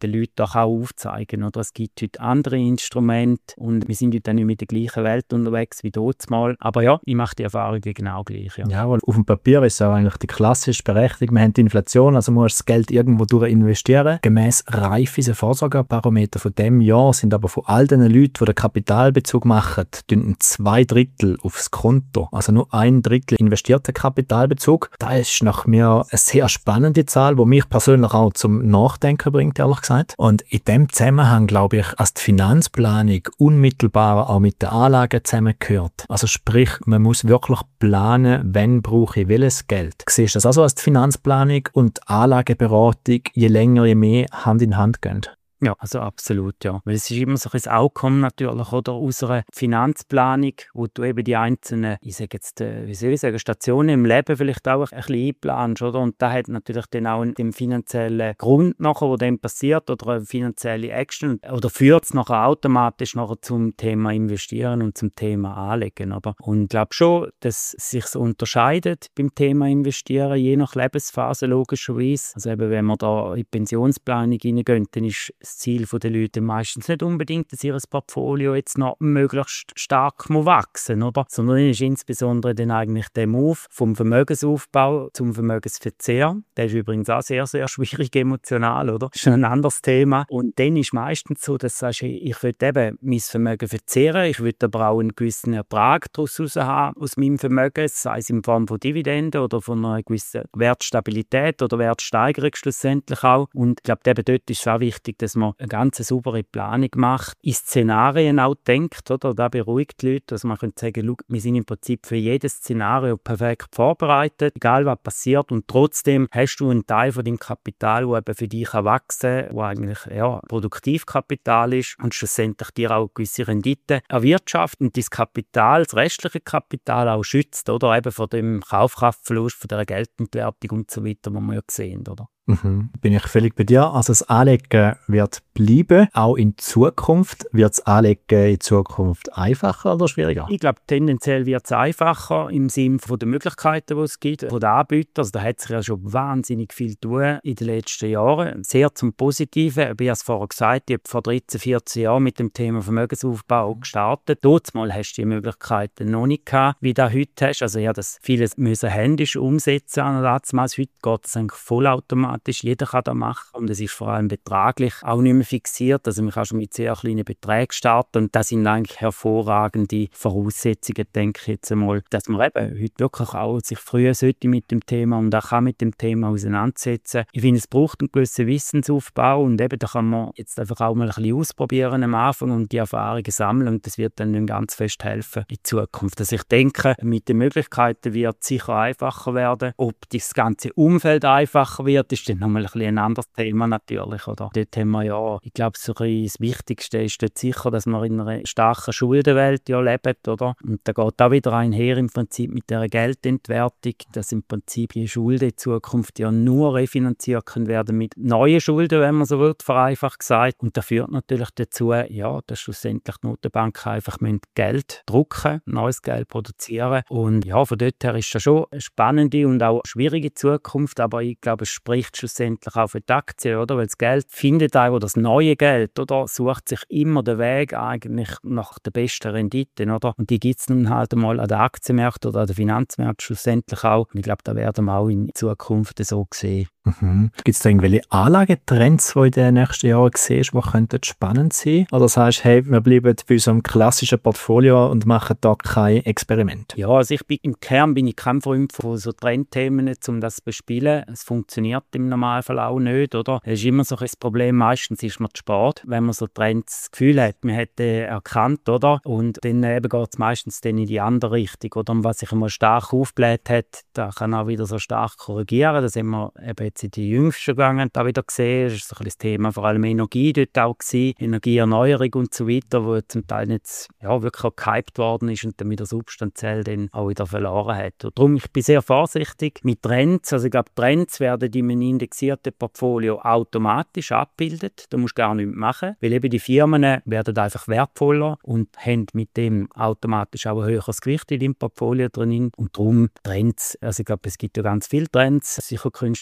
den Leuten doch auch aufzeigen. Oder? Es gibt heute andere Instrumente und wir sind heute nicht mit der gleichen Welt unterwegs wie dort mal. Aber ja, ich mache die Erfahrungen genau gleich. Ja, ja, weil auf dem Papier ist ja eigentlich die klassische Berechnung. Wir haben die Inflation, also muss das Geld irgendwo durch investieren. Gemäss Raiffeisen Vorsorgebarometer von diesem Jahr sind aber von all den Leuten, die den Kapitalbezug machen, zwei Drittel aufs Konto. Also nur ein Drittel investierten Kapitalbezug. Das ist nach mir eine sehr spannende Zahl, die mich persönlich auch zum Nachdenken bringt, ehrlich gesagt. Und in dem Zusammenhang glaube ich, als die Finanzplanung unmittelbar auch mit den Anlagen zusammengehört. Also sprich, man muss wirklich planen, wann brauche ich welches Geld. Siehst du das also als die Finanzplanung und die Anlageberatung je länger, je mehr Hand in Hand gehen? Ja, also absolut, ja. Weil es ist immer so ein Outcome natürlich, oder, aus einer Finanzplanung, wo du eben die einzelnen, ich sage jetzt, wie soll ich sagen, Stationen im Leben vielleicht auch ein bisschen einplanst, oder? Und da hat natürlich dann auch den finanziellen Grund nachher, der dann passiert, oder eine finanzielle Action, oder führt es nachher automatisch nachher zum Thema Investieren und zum Thema Anlegen, oder? Und ich glaube schon, dass es sich so unterscheidet beim Thema Investieren, je nach Lebensphase logischerweise. Also eben, wenn man da in die Pensionsplanung hineingehen, dann ist das Ziel der Leute meistens nicht unbedingt, dass ihr Portfolio jetzt noch möglichst stark wachsen muss, oder? Sondern ist insbesondere dann eigentlich der Move vom Vermögensaufbau zum Vermögensverzehr. Der ist übrigens auch sehr, sehr schwierig emotional, oder? Das ist ein anderes Thema. Und dann ist meistens so, dass du sagst, ich will eben mein Vermögen verzehren, ich will aber auch einen gewissen Ertrag daraus haben aus meinem Vermögen, sei es in Form von Dividenden oder von einer gewissen Wertstabilität oder Wertsteigerung schlussendlich auch. Und ich glaube, eben dort ist es auch wichtig, dass man eine ganz saubere Planung macht, in Szenarien auch denkt, oder? Das beruhigt die Leute, dass man sagen kann, wir sind im Prinzip für jedes Szenario perfekt vorbereitet, egal was passiert, und trotzdem hast du einen Teil von deinem Kapital, der eben für dich wachsen kann, der eigentlich ja, Produktivkapital ist und schlussendlich dir auch gewisse Rendite erwirtschaftet und dein Kapital, das restliche Kapital auch schützt, oder? Eben vor dem Kaufkraftverlust, von der Geldentwertung und so weiter, was wir ja sehen, oder? Mhm. Bin ich völlig bei dir. Also das Anlegen wird bleiben, auch in Zukunft. Wird das Anlegen in Zukunft einfacher oder schwieriger? Ich glaube, tendenziell wird es einfacher im Sinne der Möglichkeiten, die es gibt, von den Anbietern. Also da hat sich ja schon wahnsinnig viel getan in den letzten Jahren. Sehr zum Positiven. Ich habe es vorher gesagt, ich habe vor dreizehn, vierzehn Jahren mit dem Thema Vermögensaufbau gestartet. Dort mal hast du die Möglichkeiten noch nicht gehabt, wie du heute hast. Also ich habe das vieles müssen händisch umsetzen. Heute geht es eigentlich vollautomatisch. Jeder kann das machen und es ist vor allem betraglich auch nicht mehr fixiert. Also man kann schon mit sehr kleinen Beträgen starten und das sind eigentlich hervorragende Voraussetzungen, denke ich jetzt einmal, dass man eben heute wirklich auch sich früher sollte mit dem Thema und auch kann mit dem Thema auseinandersetzen. Ich finde, es braucht einen gewissen Wissensaufbau und eben da kann man jetzt einfach auch mal ein bisschen ausprobieren am Anfang und die Erfahrungen sammeln und das wird dann ganz fest helfen in Zukunft. Also ich denke, mit den Möglichkeiten wird es sicher einfacher werden. Ob das ganze Umfeld einfacher wird, ist dann nochmal ein, bisschen ein anderes Thema natürlich. Oder? Dort haben wir ja, ich glaube, so das Wichtigste ist dort sicher, dass man in einer starken Schuldenwelt ja lebt. Oder? Und da geht auch wieder einher im Prinzip mit der Geldentwertung, dass im Prinzip die Schulden in Zukunft ja nur refinanziert können werden mit neuen Schulden, wenn man so will, vereinfacht gesagt. Und das führt natürlich dazu, ja, dass schlussendlich die Notenbanken einfach Geld drucken, neues Geld produzieren. Und ja, von dort her ist das schon eine spannende und auch schwierige Zukunft, aber ich glaube, es spricht schlussendlich auch für die Aktien, oder? Weil das Geld findet auch, das neue Geld, oder? Sucht sich immer den Weg eigentlich nach der besten Rendite, oder? Und die gibt es nun halt einmal an den Aktienmärkten oder an den Finanzmärkten schlussendlich auch. Und ich glaube, da werden wir auch in Zukunft so sehen. Mhm. Gibt es da irgendwelche Anlagetrends, die in den nächsten Jahren siehst, die könnten spannend sein? Oder sagst du, hey, wir bleiben bei unserem klassischen Portfolio und machen da kein Experiment? Ja, also ich bin, im Kern bin ich kein Freund von so Trendthemen, um das zu bespielen. Es funktioniert im Normalfall auch nicht, oder? Es ist immer so ein Problem, meistens ist man zu spät, wenn man so Trends das Gefühl hat, man hätte erkannt, oder? Und dann eben geht es meistens dann in die andere Richtung, oder? Und was sich einmal stark aufgebläht hat, da kann auch wieder so stark korrigieren. Das haben wir eben jetzt in die jüngsten gegangen, da wieder gesehen. Das ist so ein bisschen das Thema, vor allem Energie dort auch gewesen, Energieerneuerung und so weiter, wo zum Teil nicht ja, wirklich auch gehypt worden ist und dann wieder substanziell dann auch wieder verloren hat. Und darum, ich bin sehr vorsichtig mit Trends. Also ich glaube, Trends werden in einem indexierten Portfolio automatisch abgebildet. Da musst du gar nichts machen, weil eben die Firmen werden einfach wertvoller und haben mit dem automatisch auch ein höheres Gewicht in deinem Portfolio drin. Und darum Trends, also ich glaube, es gibt ja ganz viele Trends, sicher künstliche Intelligenz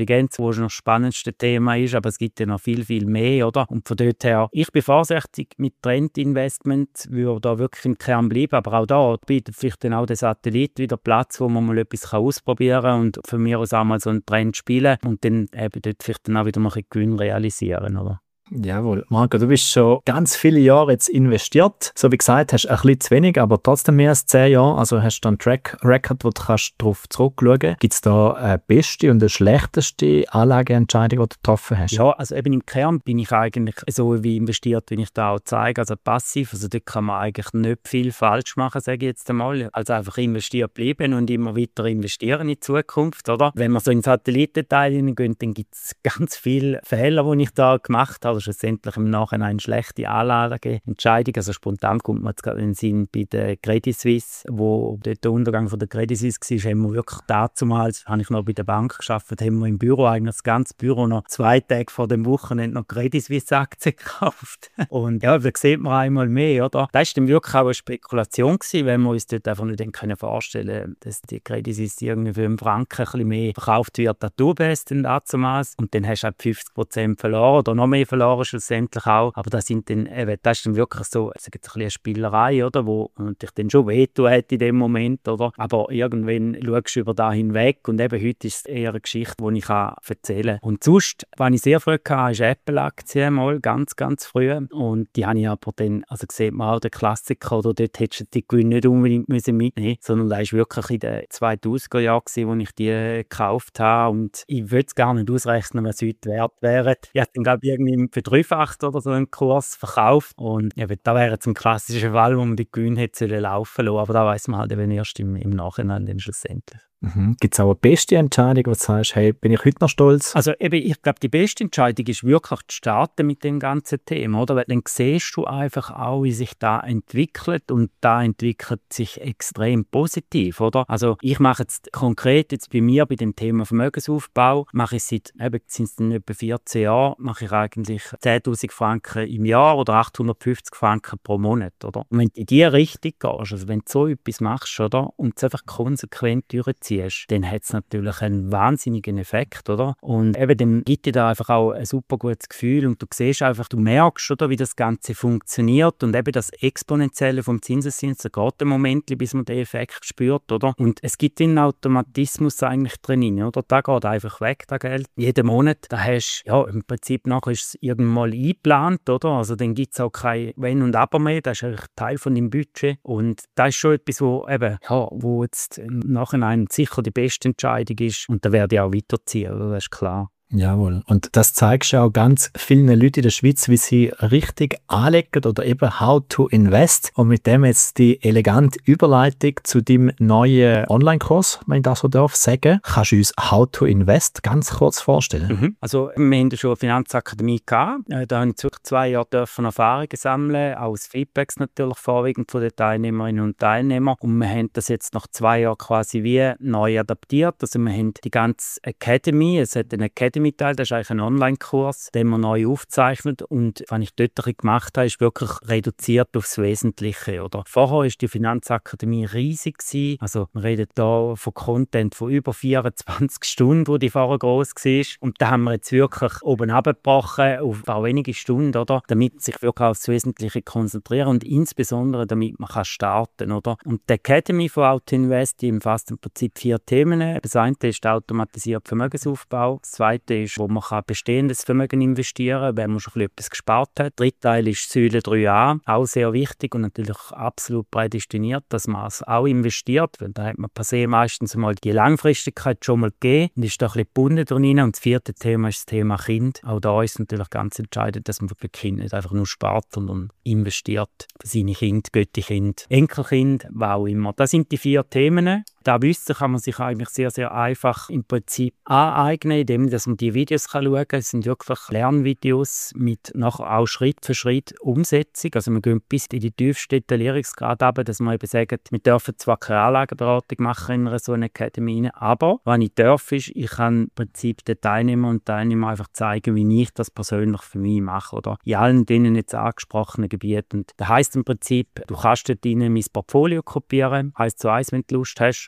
Intelligenz, wo schon das spannendste Thema ist, aber es gibt ja noch viel, viel mehr, oder? Und von dort her, ich bin vorsichtig mit Trendinvestment, würde da wirklich im Kern bleiben, aber auch da bietet vielleicht dann auch der Satellit wieder Platz, wo man mal etwas ausprobieren kann und von mir aus auch mal so einen Trend spielen und dann eben dort vielleicht dann auch wieder mal ein Gewinn realisieren, oder? Jawohl. Marco, du bist schon ganz viele Jahre jetzt investiert. So wie gesagt, hast ein bisschen zu wenig, aber trotzdem mehr als zehn Jahre. Also hast du einen Track Record, wo du kannst darauf zurückschauen kannst. Gibt es da eine beste und eine schlechteste Anlageentscheidung, die du getroffen hast? Ja, also eben im Kern bin ich eigentlich so wie investiert, wie ich da auch zeige, also passiv. Also dort kann man eigentlich nicht viel falsch machen, sage ich jetzt einmal. Also einfach investiert bleiben und immer weiter investieren in die Zukunft, oder? Wenn man so in Satellitenteile hineingeht, dann gibt es ganz viele Fehler, die ich da gemacht habe. Schlussendlich im Nachhinein schlechte Anlageentscheidung. Also spontan kommt man jetzt gerade in den Sinn bei der Credit Suisse, wo dort der Untergang von der Credit Suisse war, haben wir wirklich damals, habe ich noch bei der Bank gearbeitet, haben wir im Büro, eigentlich das ganze Büro noch zwei Tage vor dem Wochenende noch Credit Suisse Aktien gekauft. Und ja, da sieht man einmal mehr, oder? Das war dann wirklich auch eine Spekulation gewesen, weil wir uns dort einfach nicht können vorstellen, dass die Credit Suisse irgendwie für einen Franken ein bisschen mehr verkauft wird als U B S dann damals. Und dann hast du halt fünfzig Prozent verloren oder noch mehr verloren schlussendlich auch, aber das sind dann, eben, das ist dann wirklich so, also ein bisschen eine Spielerei, oder, wo dich dann schon wehtun hat in dem Moment, oder, aber irgendwann schaust du über da hinweg und eben heute ist es eher eine Geschichte, die ich erzählen kann. Und sonst, was ich sehr früh hatte, ist Apple-Aktien mal, ganz, ganz früh und die habe ich aber dann, also sieht man auch den Klassiker, oder dort hättest du die Gewinne nicht unbedingt mitnehmen müssen, sondern das war wirklich in den zweitausender Jahren, wo ich die gekauft habe und ich will es gar nicht ausrechnen, was heute wert wäre. Ich habe dann, glaube ich, irgendwie verdreifacht oder so einen Kurs verkauft. Und ja, da wäre jetzt ein klassischer Fall, wo man die Gewinne hätte laufen lassen. Aber da weiss man halt eben erst im, im Nachhinein dann schlussendlich. Mhm. Gibt es auch eine beste Entscheidung, wo du sagst, hey, bin ich heute noch stolz? Also eben, ich glaube, die beste Entscheidung ist wirklich zu starten mit dem ganzen Thema, oder? Weil dann siehst du einfach auch, wie sich da entwickelt und da entwickelt sich extrem positiv, oder? Also ich mache jetzt konkret jetzt bei mir, bei dem Thema Vermögensaufbau, mache ich seit, eben sind es dann etwa vierzehn Jahren, mache ich eigentlich zehntausend Franken im Jahr oder achthundertfünfzig Franken pro Monat, oder? Und wenn du in diese Richtung gehst, also wenn du so etwas machst, oder? Und es einfach konsequent durchziehst, dann hat es natürlich einen wahnsinnigen Effekt, oder? Und eben, dann gibt dir da einfach auch ein super gutes Gefühl und du siehst einfach, du merkst, oder, wie das Ganze funktioniert und eben das Exponentielle vom Zinseszins, da geht ein Moment, bis man den Effekt spürt, oder? Und es gibt einen Automatismus eigentlich drin, oder? Da geht einfach weg, das Geld. Jeden Monat, da hast ja, im Prinzip nachher ist es irgendwann mal eingeplant, oder? Also dann gibt es auch kein Wenn und Aber mehr, das ist eigentlich Teil von dem Budget und das ist schon etwas, wo eben, ja, wo jetzt im Nachhinein sicher die beste Entscheidung ist und da werde ich auch weiterziehen, oder? Das ist klar. Jawohl. Und das zeigst du auch ganz vielen Leuten in der Schweiz, wie sie richtig anlegen oder eben How to Invest. Und mit dem jetzt die elegante Überleitung zu deinem neuen Online-Kurs, wenn ich das so darf sagen. Kannst du uns How to Invest ganz kurz vorstellen? Mhm. Also wir haben schon eine Finanzakademie gehabt. Da habe ich circa zwei Jahre dürfen Erfahrungen sammeln, auch aus Feedbacks natürlich vorwiegend von den Teilnehmerinnen und Teilnehmern. Und wir haben das jetzt nach zwei Jahren quasi wie neu adaptiert. Also wir haben die ganze Academy, es hat eine Academy Teil, das ist eigentlich ein Online-Kurs, den wir neu aufzeichnet und was ich dort gemacht habe, ist wirklich reduziert aufs Wesentliche, oder? Vorher war die Finanzakademie riesig gewesen. Also wir reden hier von Content von über vierundzwanzig Stunden, wo die vorher gross war und da haben wir jetzt wirklich oben runtergebrochen auf auch wenige Stunden, oder? Damit man sich wirklich aufs Wesentliche konzentrieren und insbesondere damit man kann starten, oder? Und die Academy von How to Invest, die umfasst im Prinzip vier Themen. Das eine ist automatisiert Vermögensaufbau, das zweite ist, wo man kann bestehendes Vermögen investieren kann, wenn man schon etwas gespart hat. Der dritte Teil ist Säule drei a, auch sehr wichtig und natürlich absolut prädestiniert, dass man es auch investiert, weil da hat man per se meistens mal die Langfristigkeit schon mal gegeben und ist da ein bisschen gebunden drin. Und das vierte Thema ist das Thema Kind. Auch da ist natürlich ganz entscheidend, dass man für Kind nicht einfach nur spart, sondern investiert für seine Kinder, Göttikind, Enkelkind, was auch immer. Das sind die vier Themen. Da Wissen kann man sich eigentlich sehr, sehr einfach im Prinzip aneignen, indem dass man die Videos kann schauen kann. Es sind wirklich Lernvideos mit nachher auch Schritt für Schritt Umsetzung. Also wir gehen bis in die tiefste Detaillierungsgrad runter, dass wir eben sagen, wir dürfen zwar keine Anlageberatung machen in einer so einer Academy, aber was ich darf, ist, ich kann im Prinzip den Teilnehmern und Teilnehmern einfach zeigen, wie ich das persönlich für mich mache. Oder in allen denen jetzt angesprochenen Gebieten. Und das heisst im Prinzip, du kannst dort rein mein Portfolio kopieren, heisst so eins, wenn du Lust hast.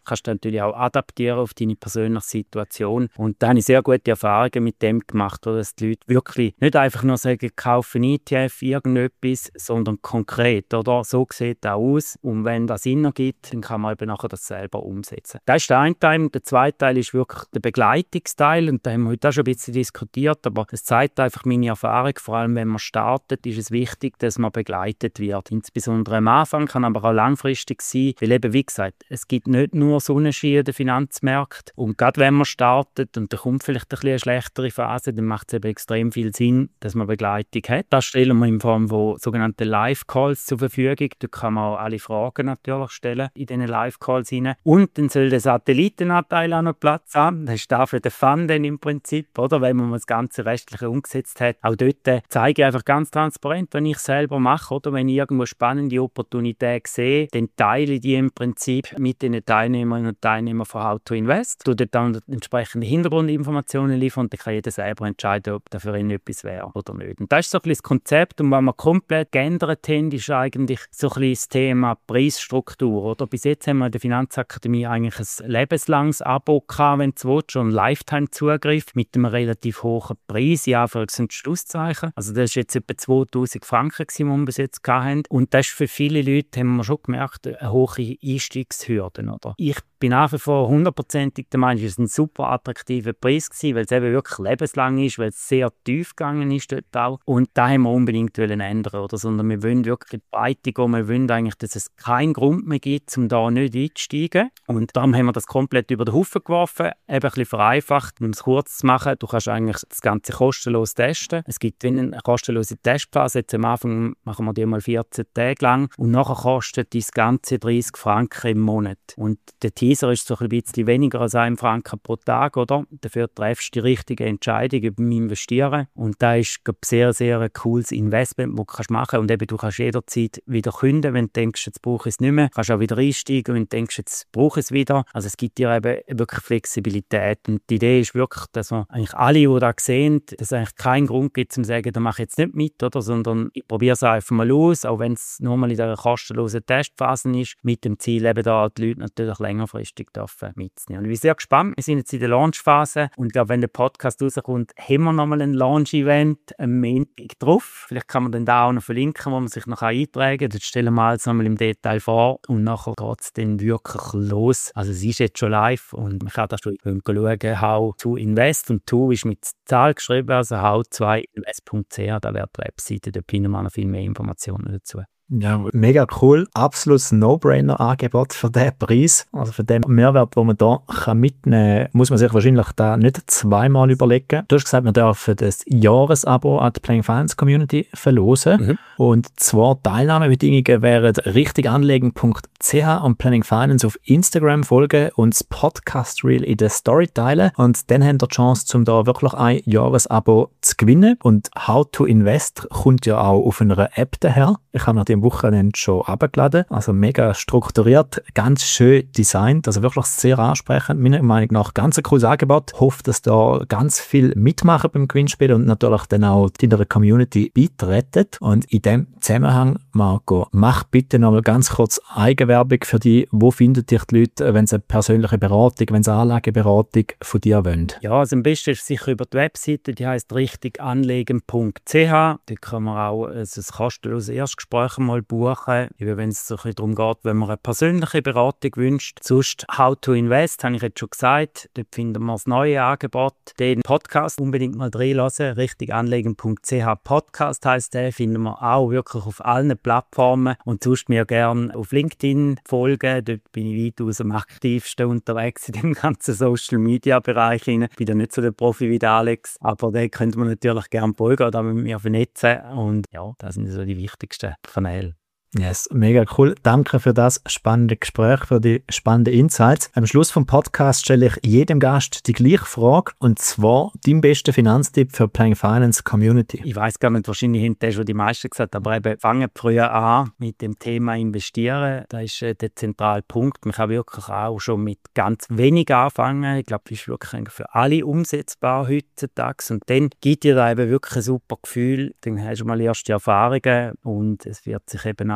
kannst du natürlich auch adaptieren auf deine persönliche Situation. Und da habe ich sehr gute Erfahrungen mit dem gemacht, oder? Dass die Leute wirklich nicht einfach nur sagen, kaufen E T F, irgendetwas, sondern konkret, oder? So sieht das aus. Und wenn das Sinn ergibt, dann kann man eben nachher das selber umsetzen. Das ist der eine Teil. Und der zweite Teil ist wirklich der Begleitungsteil. Und da haben wir heute auch schon ein bisschen diskutiert, aber es zeigt einfach meine Erfahrung. Vor allem, wenn man startet, ist es wichtig, dass man begleitet wird. Insbesondere am Anfang, kann aber auch langfristig sein. Weil eben, wie gesagt, es gibt nicht nur Sonnenschein in den Finanzmärkten. Und gerade wenn man startet und da kommt vielleicht ein bisschen eine schlechtere Phase, dann macht es eben extrem viel Sinn, dass man Begleitung hat. Das stellen wir in Form von sogenannten Live-Calls zur Verfügung. Da kann man auch alle Fragen natürlich stellen in diesen Live-Calls hinein. Und dann soll der Satellitenanteil auch noch Platz haben. Das ist dafür der Fun dann im Prinzip, oder? Wenn man das ganze Restliche umgesetzt hat. Auch dort äh, zeige ich einfach ganz transparent, wenn ich selber mache, oder wenn ich irgendwo spannende Opportunität sehe, dann teile ich die im Prinzip mit den Teilnehmerinnen und Teilnehmern von How to Invest. Du dort dann entsprechende Hintergrundinformationen liefern und dann kann jeder selber entscheiden, ob das für ihn etwas wäre oder nicht. Und das ist so ein bisschen das Konzept. Und was wir komplett geändert haben, ist eigentlich so ein bisschen das Thema Preisstruktur, oder? Bis jetzt haben wir in der Finanzakademie eigentlich ein lebenslanges Abo gehabt, wenn du willst, schon einen Lifetime-Zugriff mit einem relativ hohen Preis, ja, für ein Schlusszeichen. Also das war jetzt etwa zweitausend Franken, die wir bis jetzt hatten. Und das ist für viele Leute, haben wir schon gemerkt, eine hohe Einstiegshürde, oder? Ich bin nach wie vor hundertprozentig der Meinung, es war ein super attraktiver Preis gewesen, weil es eben wirklich lebenslang ist, weil es sehr tief gegangen ist dort auch. Und da haben wir unbedingt ändern, oder? Sondern wir wollen wirklich in die Breite gehen, wir wollen eigentlich, dass es keinen Grund mehr gibt, um da nicht einzusteigen. Und darum haben wir das komplett über den Haufen geworfen, eben ein bisschen vereinfacht, um es kurz zu machen. Du kannst eigentlich das Ganze kostenlos testen. Es gibt eine kostenlose Testphase. Jetzt am Anfang machen wir die mal vierzehn Tage lang und nachher kostet das Ganze dreißig Franken im Monat. Und der Teaser ist so ein bisschen weniger als ein Franken pro Tag, oder? Dafür treffst du die richtige Entscheidung beim Investieren. Und da ist, glaube ich, sehr, sehr ein cooles Investment, das du kannst machen kannst. Und eben, du kannst jederzeit wieder kündigen, wenn du denkst, jetzt brauche ich es nicht mehr. Du kannst auch wieder einsteigen, wenn du denkst, jetzt brauche ich es wieder. Also es gibt dir eben wirklich Flexibilität. Und die Idee ist wirklich, dass wir eigentlich alle, die das sehen, dass es eigentlich keinen Grund gibt, um zu sagen, da mache ich jetzt nicht mit, oder? Sondern ich probiere es einfach mal aus, auch wenn es nur mal in dieser kostenlosen Testphase ist, mit dem Ziel, eben da die Leute natürlich längerfristig mitzunehmen. Und ich bin sehr gespannt. Wir sind jetzt in der Launchphase und ich glaube, wenn der Podcast rauskommt, haben wir nochmal ein Launch-Event am Montag drauf. Vielleicht kann man dann da auch noch verlinken, wo man sich noch eintragen kann. Das stellen wir alles nochmal im Detail vor und nachher geht es dann wirklich los. Also es ist jetzt schon live und man kann da schon schauen, How to Invest, und to ist mit Zahl geschrieben, also how zwei invest punkt c h, da wäre die Webseite, da finden wir noch viel mehr Informationen dazu. Ja, mega cool. Absolutes No-Brainer-Angebot für diesen Preis. Also für den Mehrwert, den man da mitnehmen kann, muss man sich wahrscheinlich da nicht zweimal überlegen. Du hast gesagt, wir dürfen das Jahresabo an die Playing Finance Community verlosen. Mhm. Und zwar Teilnahmebedingungen wären richtiganlegen punkt c h und Planning Finance auf Instagram folgen und das Podcast-Reel in der Story teilen. Und dann habt ihr die Chance, um da wirklich ein Jahresabo zu gewinnen. Und How to Invest kommt ja auch auf einer App daher. Ich habe am Wochenende schon abgeladen. Also mega strukturiert, ganz schön designt, also wirklich sehr ansprechend. Meiner Meinung nach ganz ein cooles Angebot. Ich hoffe, dass da ganz viel mitmachen beim Gewinnspiel und natürlich dann auch die in der Community beitreten. Und in dem Zusammenhang, Marco, mach bitte nochmal ganz kurz Eigenwerbung für die. Wo findet dich die Leute, wenn sie eine persönliche Beratung, wenn sie eine Anlageberatung von dir wollen? Ja, also am besten ist sicher über die Webseite, die heisst richtiganlegen punkt c h. Da kann man auch ein kostenloses Erstgespräch mal buchen, wenn es so ein bisschen darum geht, wenn man eine persönliche Beratung wünscht. Sonst How to Invest, habe ich jetzt schon gesagt, dort finden wir das neue Angebot. Den Podcast unbedingt mal reinlassen, richtiganlegen punkt c h Podcast heisst der, finden wir auch wirklich auf allen Plattformen und sonst mir gerne auf LinkedIn folgen, dort bin ich weitaus am aktivsten unterwegs in dem ganzen Social-Media-Bereich. Ich bin da nicht so der Profi wie der Alex, aber da könnte man natürlich gerne folgen oder mit mir vernetzen und ja, das sind so die wichtigsten Kanäle. Yes, mega cool. Danke für das spannende Gespräch, für die spannenden Insights. Am Schluss vom Podcast stelle ich jedem Gast die gleiche Frage, und zwar dein bester Finanztipp für Playing Finance Community. Ich weiss gar nicht, wahrscheinlich haben das schon die meisten gesagt, aber eben fangen früher an mit dem Thema Investieren. Das ist äh, der zentrale Punkt. Man kann wirklich auch schon mit ganz wenig anfangen. Ich glaube, das ist wirklich für alle umsetzbar heutzutage. Und dann gibt dir da eben wirklich ein super Gefühl. Dann hast du mal erste Erfahrungen und es wird sich eben auch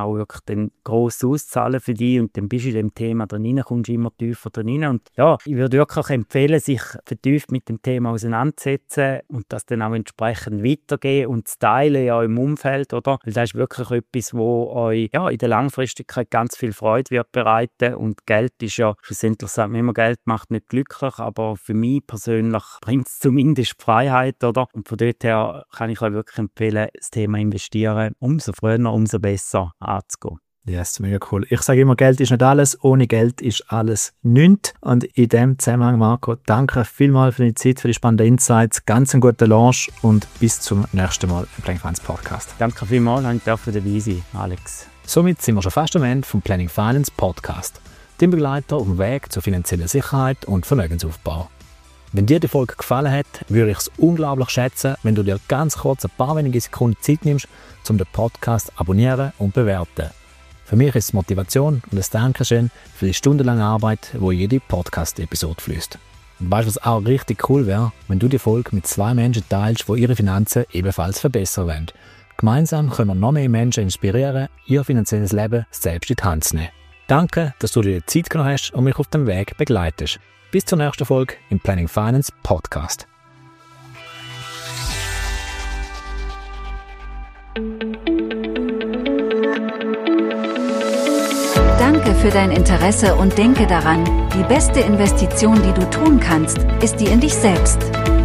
auch wirklich dann gross auszahlen für dich und dann bist du in dem Thema drin, kommst immer tiefer drin. Und ja, ich würde wirklich empfehlen, sich vertieft mit dem Thema auseinanderzusetzen und das dann auch entsprechend weitergeben und zu teilen ja im Umfeld, oder? Weil das ist wirklich etwas, wo euch ja, in der Langfristigkeit ganz viel Freude wird bereiten und Geld ist ja, schlussendlich sagt man immer, Geld macht nicht glücklich, aber für mich persönlich bringt es zumindest Freiheit, oder? Und von dort her kann ich euch wirklich empfehlen, das Thema investieren, umso früher, umso besser anzugehen. Yes, mega cool. Ich sage immer, Geld ist nicht alles, ohne Geld ist alles nichts. Und in dem Zusammenhang, Marco, danke vielmals für deine Zeit, für die spannenden Insights, ganz einen guten Launch und bis zum nächsten Mal im Planning Finance Podcast. Danke vielmals, dass ich dabei sein, Alex. Somit sind wir schon fast am Ende vom Planning Finance Podcast, dem Begleiter auf dem Weg zur finanziellen Sicherheit und Vermögensaufbau. Wenn dir die Folge gefallen hat, würde ich es unglaublich schätzen, wenn du dir ganz kurz ein paar wenige Sekunden Zeit nimmst, um den Podcast abonnieren und bewerten. Für mich ist es Motivation und ein Dankeschön für die stundenlange Arbeit, wo jede Podcast-Episode fließt. Und weißt du, was auch richtig cool wäre, wenn du die Folge mit zwei Menschen teilst, die ihre Finanzen ebenfalls verbessern wollen. Gemeinsam können wir noch mehr Menschen inspirieren, ihr finanzielles Leben selbst in die Hand zu nehmen. Danke, dass du dir die Zeit genommen hast und mich auf dem Weg begleitest. Bis zur nächsten Folge im Planning Finance Podcast. Danke für dein Interesse und denke daran, die beste Investition, die du tun kannst, ist die in dich selbst.